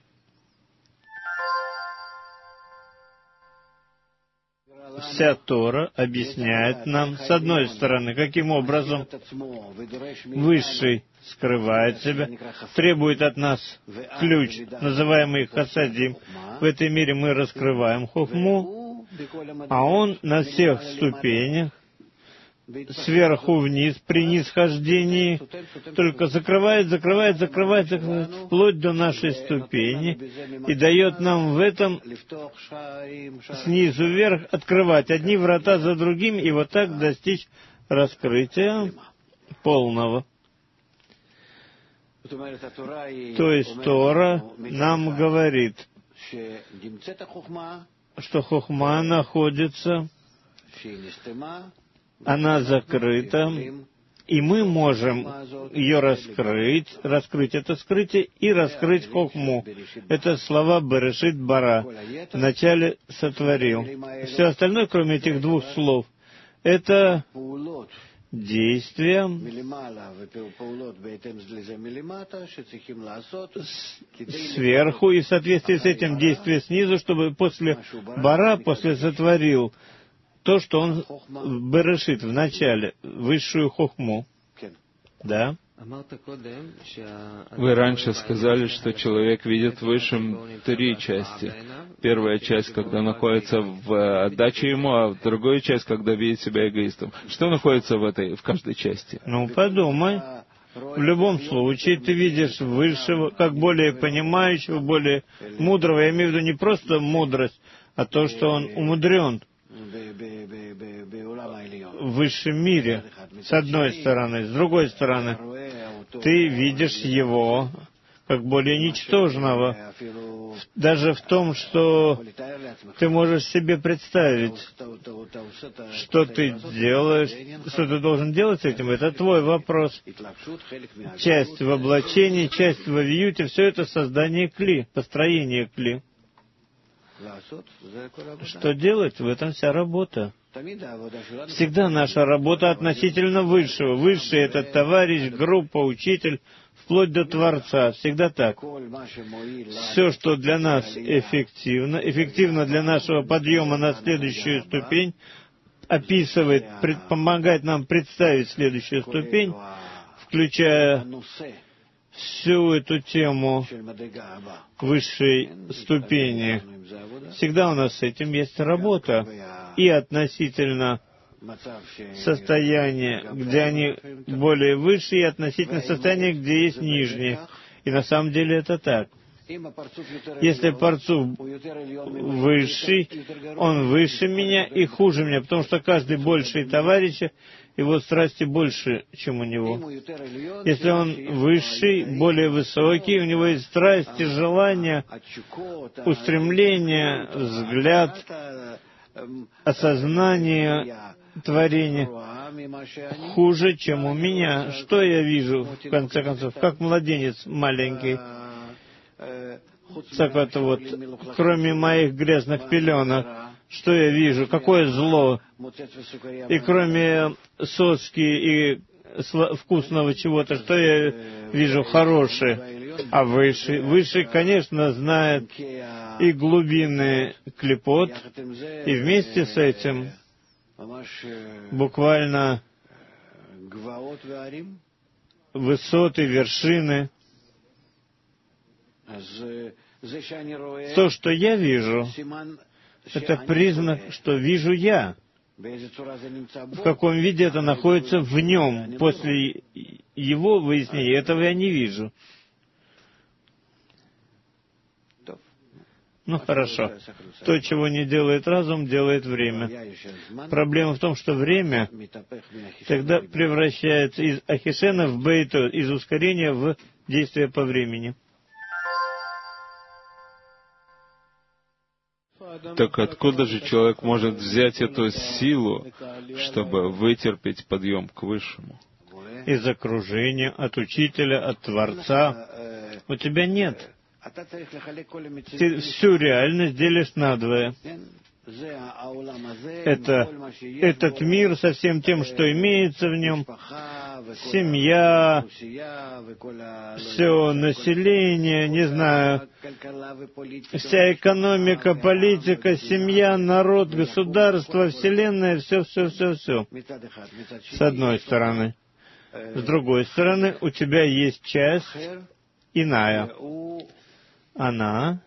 Вся Тора объясняет нам, с одной стороны, каким образом Высший скрывает себя, требует от нас ключ, называемый хасадим. В этой мере мы раскрываем хохму, а он на всех ступенях, сверху вниз, при нисхождении, только закрывает, вплоть до нашей ступени, и дает нам в этом снизу вверх открывать одни врата за другими, и вот так достичь раскрытия полного. То есть Тора нам говорит, что хохма находится, она закрыта, и мы можем ее раскрыть это скрытие, и раскрыть хохму. Это слова Берешит Бара, вначале сотворил. Все остальное, кроме этих двух слов, это действия сверху, и в соответствии с этим действия снизу, чтобы после Бара, после сотворил, то, что он Берешит в начале, высшую хохму. Да? Вы раньше сказали, что человек видит в Высшем 3 части. первая часть, когда находится в отдаче ему, а другая часть, когда видит себя эгоистом. Что находится в каждой части? Ну, подумай. В любом случае, ты видишь высшего, как более понимающего, более мудрого. Я имею в виду не просто мудрость, а то, что он умудрен в высшем мире, с одной стороны. С другой стороны, ты видишь его как более ничтожного, даже в том, что ты можешь себе представить, что ты делаешь, что ты должен делать с этим, это твой вопрос. Часть в облачении, часть в авиюте, все это создание кли, построение кли. Что делать? В этом вся работа. Всегда наша работа относительно высшего. Высший — это товарищ, группа, учитель, вплоть до Творца. Всегда так. Все, что для нас эффективно для нашего подъема на следующую ступень, описывает, помогает нам представить следующую ступень, включая всю эту тему высшей ступени. Всегда у нас с этим есть работа. И относительно состояния, где они более высшие, и относительно состояния, где есть нижние. И на самом деле это так. Если Парцуф высший, он выше меня и хуже меня, потому что каждый больший товарища, его страсти больше, чем у него. Если он высший, более высокий, у него есть страсти, желания, устремления, взгляд, осознание творения хуже, чем у меня. Что я вижу, в конце концов, как младенец маленький, так вот, кроме моих грязных пеленок, что я вижу, какое зло, и кроме соски и вкусного чего-то, что я вижу хорошее, а высший, конечно, знает и глубины клипот, и вместе с этим буквально высоты, вершины. То, что я вижу, это признак, что вижу я. В каком виде это находится в нем. После его выяснения этого я не вижу. Ну, хорошо. То, чего не делает разум, делает время. Проблема в том, что время тогда превращается из ахишена в бейто, из ускорения в действие по времени. Так откуда же человек может взять эту силу, чтобы вытерпеть подъем к высшему? Из окружения, от учителя, от Творца. У тебя нет. Ты всю реальность делишь надвое. Этот мир со всем тем, что имеется в нем, семья, все население, не знаю, вся экономика, политика, семья, народ, государство, вселенная, все. С одной стороны. С другой стороны, у тебя есть часть иная. Она,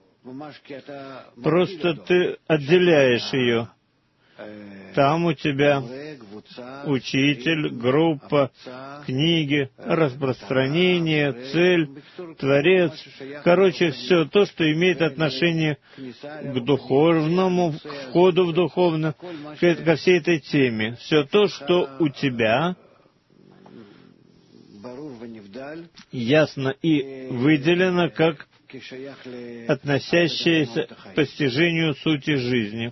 просто ты отделяешь ее. Там у тебя учитель, группа, книги, распространение, цель, Творец. Короче, все то, что имеет отношение к духовному, к входу в духовное, ко всей этой теме. Все то, что у тебя ясно и выделено как относящееся к постижению сути жизни.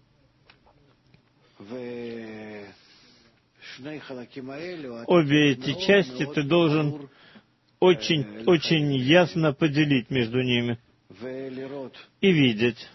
Обе эти части ты должен очень ясно поделить между ними и видеть,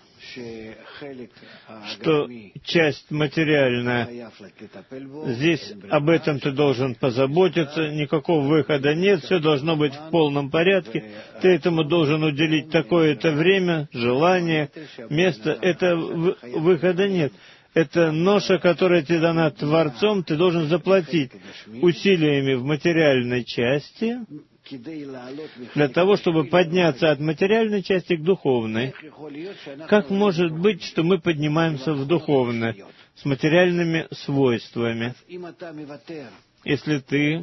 что часть материальная, здесь об этом ты должен позаботиться, никакого выхода нет, все должно быть в полном порядке, ты этому должен уделить такое-то время, желание, место, это выхода нет. Это ноша, которая тебе дана Творцом, ты должен заплатить усилиями в материальной части, для того, чтобы подняться от материальной части к духовной. Как может быть, что мы поднимаемся в духовное с материальными свойствами? Если ты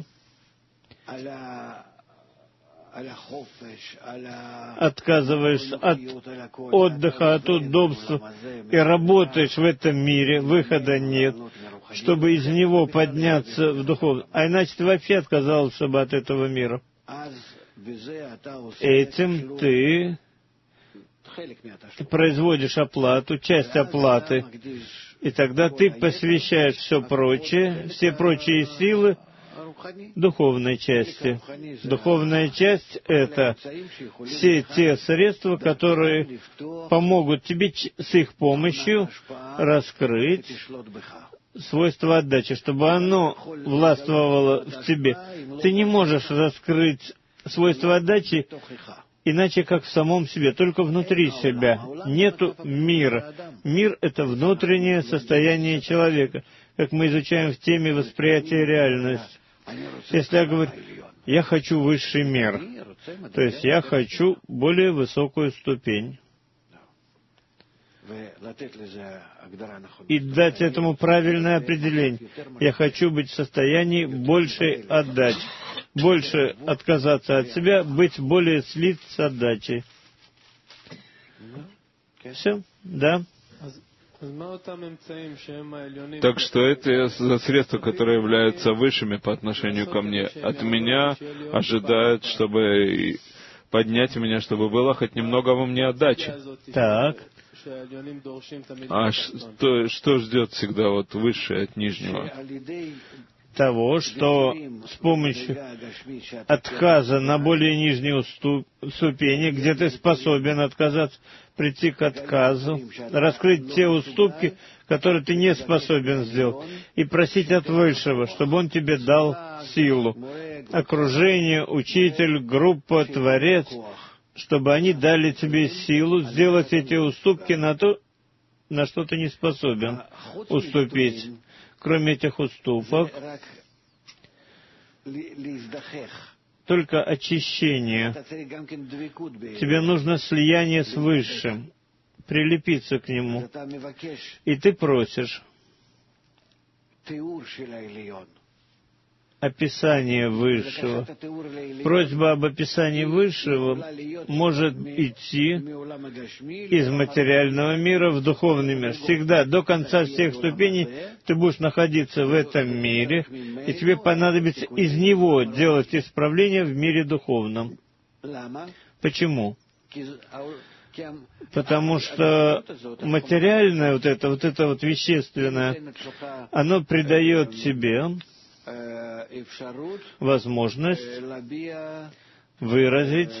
отказываешься от отдыха, от удобства и работаешь в этом мире, выхода нет, чтобы из него подняться в духовное. А иначе ты вообще отказался бы от этого мира. Этим ты производишь оплату, часть оплаты, и тогда ты посвящаешь все прочее, все прочие силы духовной части. Духовная часть — это все те средства, которые помогут тебе с их помощью раскрыть свойство отдачи, чтобы оно властвовало в тебе. Ты не можешь раскрыть свойство отдачи иначе как в самом себе, только внутри себя. Нету мира. Мир — это внутреннее состояние человека, как мы изучаем в теме восприятия реальности. Если я говорю, я хочу высший мир, то есть я хочу более высокую ступень. И дать этому правильное определение. Я хочу быть в состоянии большей отдачи, больше отказаться от себя, быть более слит с отдачей. Все? Да? Так что это за средства, которые являются высшими по отношению ко мне. От меня ожидают, чтобы поднять меня, чтобы было хоть немного во мне отдачи. Так. А что ждет всегда вот высшее от нижнего? Того, что с помощью отказа на более нижнюю ступени, где ты способен отказаться, прийти к отказу, раскрыть те уступки, которые ты не способен сделать, и просить от Высшего, чтобы Он тебе дал силу. Окружение, учитель, группа, Творец, чтобы они дали тебе силу сделать эти уступки на то, на что ты не способен уступить. Кроме этих уступок, только очищение. Тебе нужно слияние с Высшим, прилепиться к Нему. И ты просишь описание Высшего. Просьба об описании Высшего может идти из материального мира в духовный мир. Всегда, до конца всех ступеней, ты будешь находиться в этом мире, и тебе понадобится из него делать исправление в мире духовном. Почему? Потому что материальное, вот это вещественное, оно придает тебе возможность выразить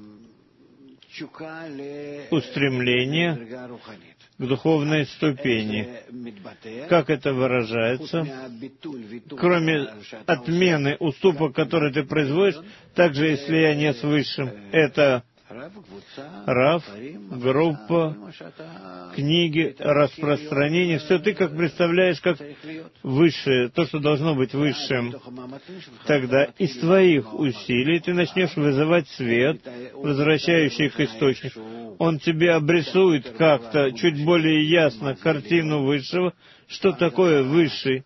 устремление к духовной ступени. Как это выражается? Кроме отмены уступок, которые ты производишь, также и слияние с Высшим. Это Рав, группа, книги, распространение. Все ты как представляешь, как высшее, то, что должно быть высшим. Тогда из твоих усилий ты начнешь вызывать свет, возвращающий к источнику. Он тебе обрисует как-то чуть более ясно картину Высшего, что такое Высший.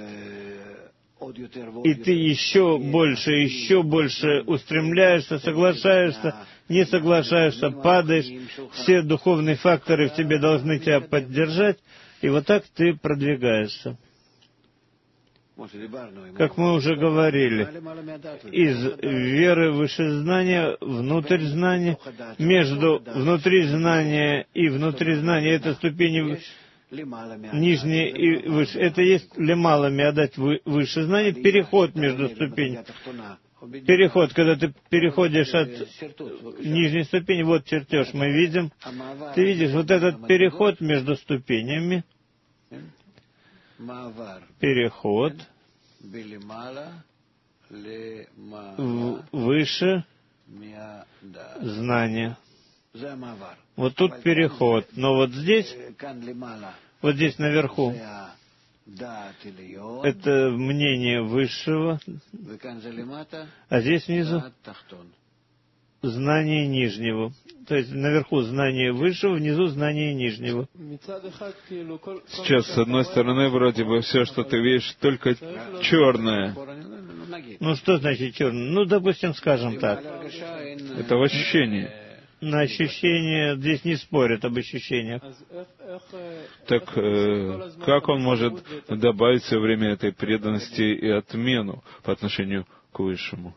И ты еще больше устремляешься, соглашаешься, не соглашаешься, падаешь. Все духовные факторы в тебе должны тебя поддержать, и вот так ты продвигаешься. Как мы уже говорили, из веры выше знания, внутрь знания, между внутри знания и внутри знания, это ступени нижние и выше. Это есть лемалами отдать выше знания, переход между ступенями. Переход, когда ты переходишь от нижней ступени, вот чертеж мы видим. Ты видишь вот этот переход между ступенями. Переход выше знания. Вот тут переход. Но вот здесь наверху, это мнение высшего, а здесь внизу знание нижнего. То есть наверху знание высшего, внизу знание нижнего. Сейчас, с одной стороны, вроде бы все, что ты видишь, только черное. Ну, что значит черное? Ну, допустим, скажем так. Это в ощущении. На ощущения здесь не спорят об ощущениях. Так как он может добавить все время этой преданности и отмену по отношению к Высшему?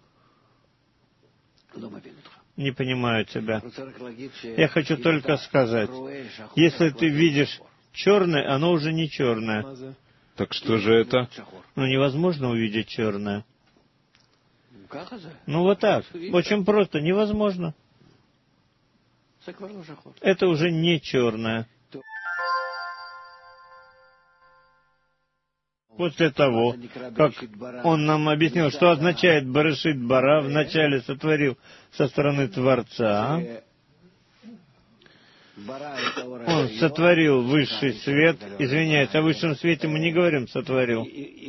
Не понимаю тебя. Я хочу только сказать, если ты видишь черное, оно уже не черное. Так что же это? Ну, невозможно увидеть черное. Ну, вот так. Очень просто. Невозможно. Это уже не черное. После того, как он нам объяснил, что означает Барешит Бара, вначале сотворил со стороны Творца, он сотворил высший свет, извиняюсь, о высшем свете мы не говорим «сотворил»,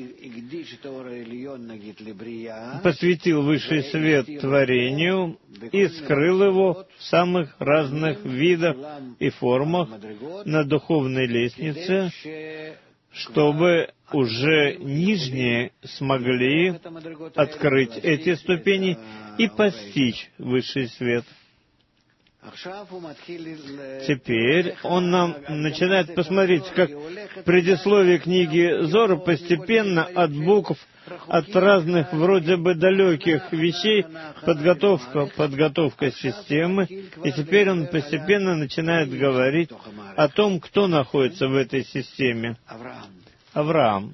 посвятил высший свет творению и скрыл его в самых разных видах и формах на духовной лестнице, чтобы уже нижние смогли открыть эти ступени и постичь высший свет. Теперь он нам начинает посмотреть, как в предисловии книги Зора постепенно от букв, от разных вроде бы далеких вещей, подготовка системы, и теперь он постепенно начинает говорить о том, кто находится в этой системе. Авраам.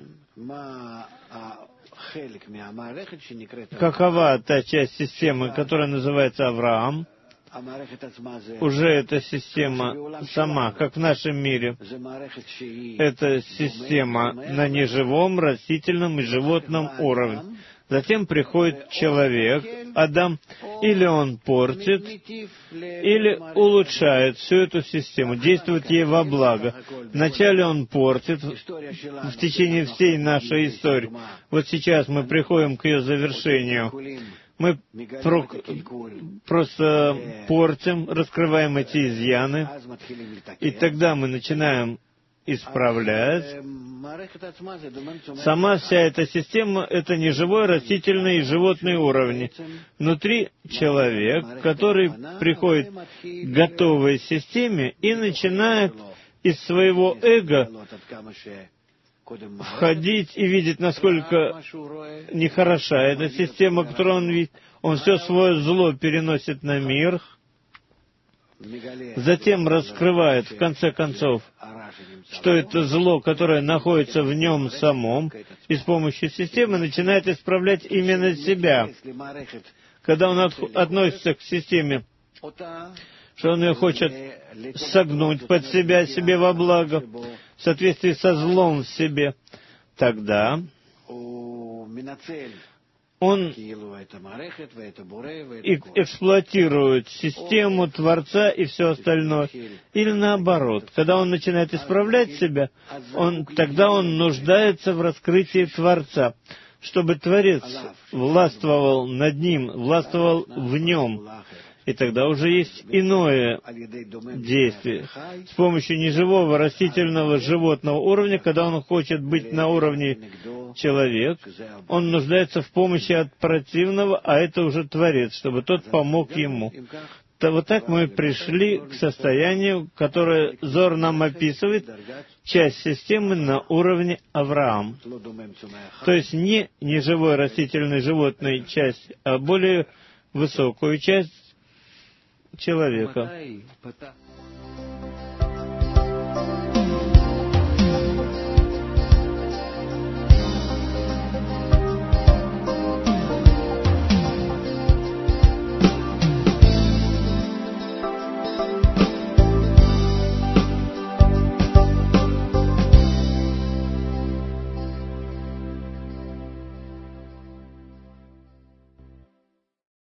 Какова та часть системы, которая называется Авраам? Уже эта система сама, как в нашем мире. Это система на неживом, растительном и животном уровне. Затем приходит человек, Адам, или он портит, или улучшает всю эту систему, действует ей во благо. Вначале он портит в течение всей нашей истории. Вот сейчас мы приходим к ее завершению. Мы просто портим, раскрываем эти изъяны, и тогда мы начинаем исправлять. Сама вся эта система — это неживой, растительный и животный уровни. Внутри человек, который приходит к готовой системе и начинает из своего эго входить и видеть, насколько нехороша эта система, которую он видит. Он все свое зло переносит на мир, затем раскрывает, в конце концов, что это зло, которое находится в нем самом, и с помощью системы начинает исправлять именно себя. Когда он относится к системе, что он ее хочет согнуть под себя, себе во благо, в соответствии со злом в себе, тогда он эксплуатирует систему Творца и все остальное. Или наоборот, когда он начинает исправлять себя, тогда он нуждается в раскрытии Творца, чтобы Творец властвовал над ним, властвовал в нем. И тогда уже есть иное действие. С помощью неживого, растительного, животного уровня, когда он хочет быть на уровне человек, он нуждается в помощи от противного, а это уже Творец, чтобы тот помог ему. Вот так мы пришли к состоянию, которое Зор нам описывает, часть системы на уровне Авраам. То есть не неживой, растительной, животной часть, а более высокую часть человека.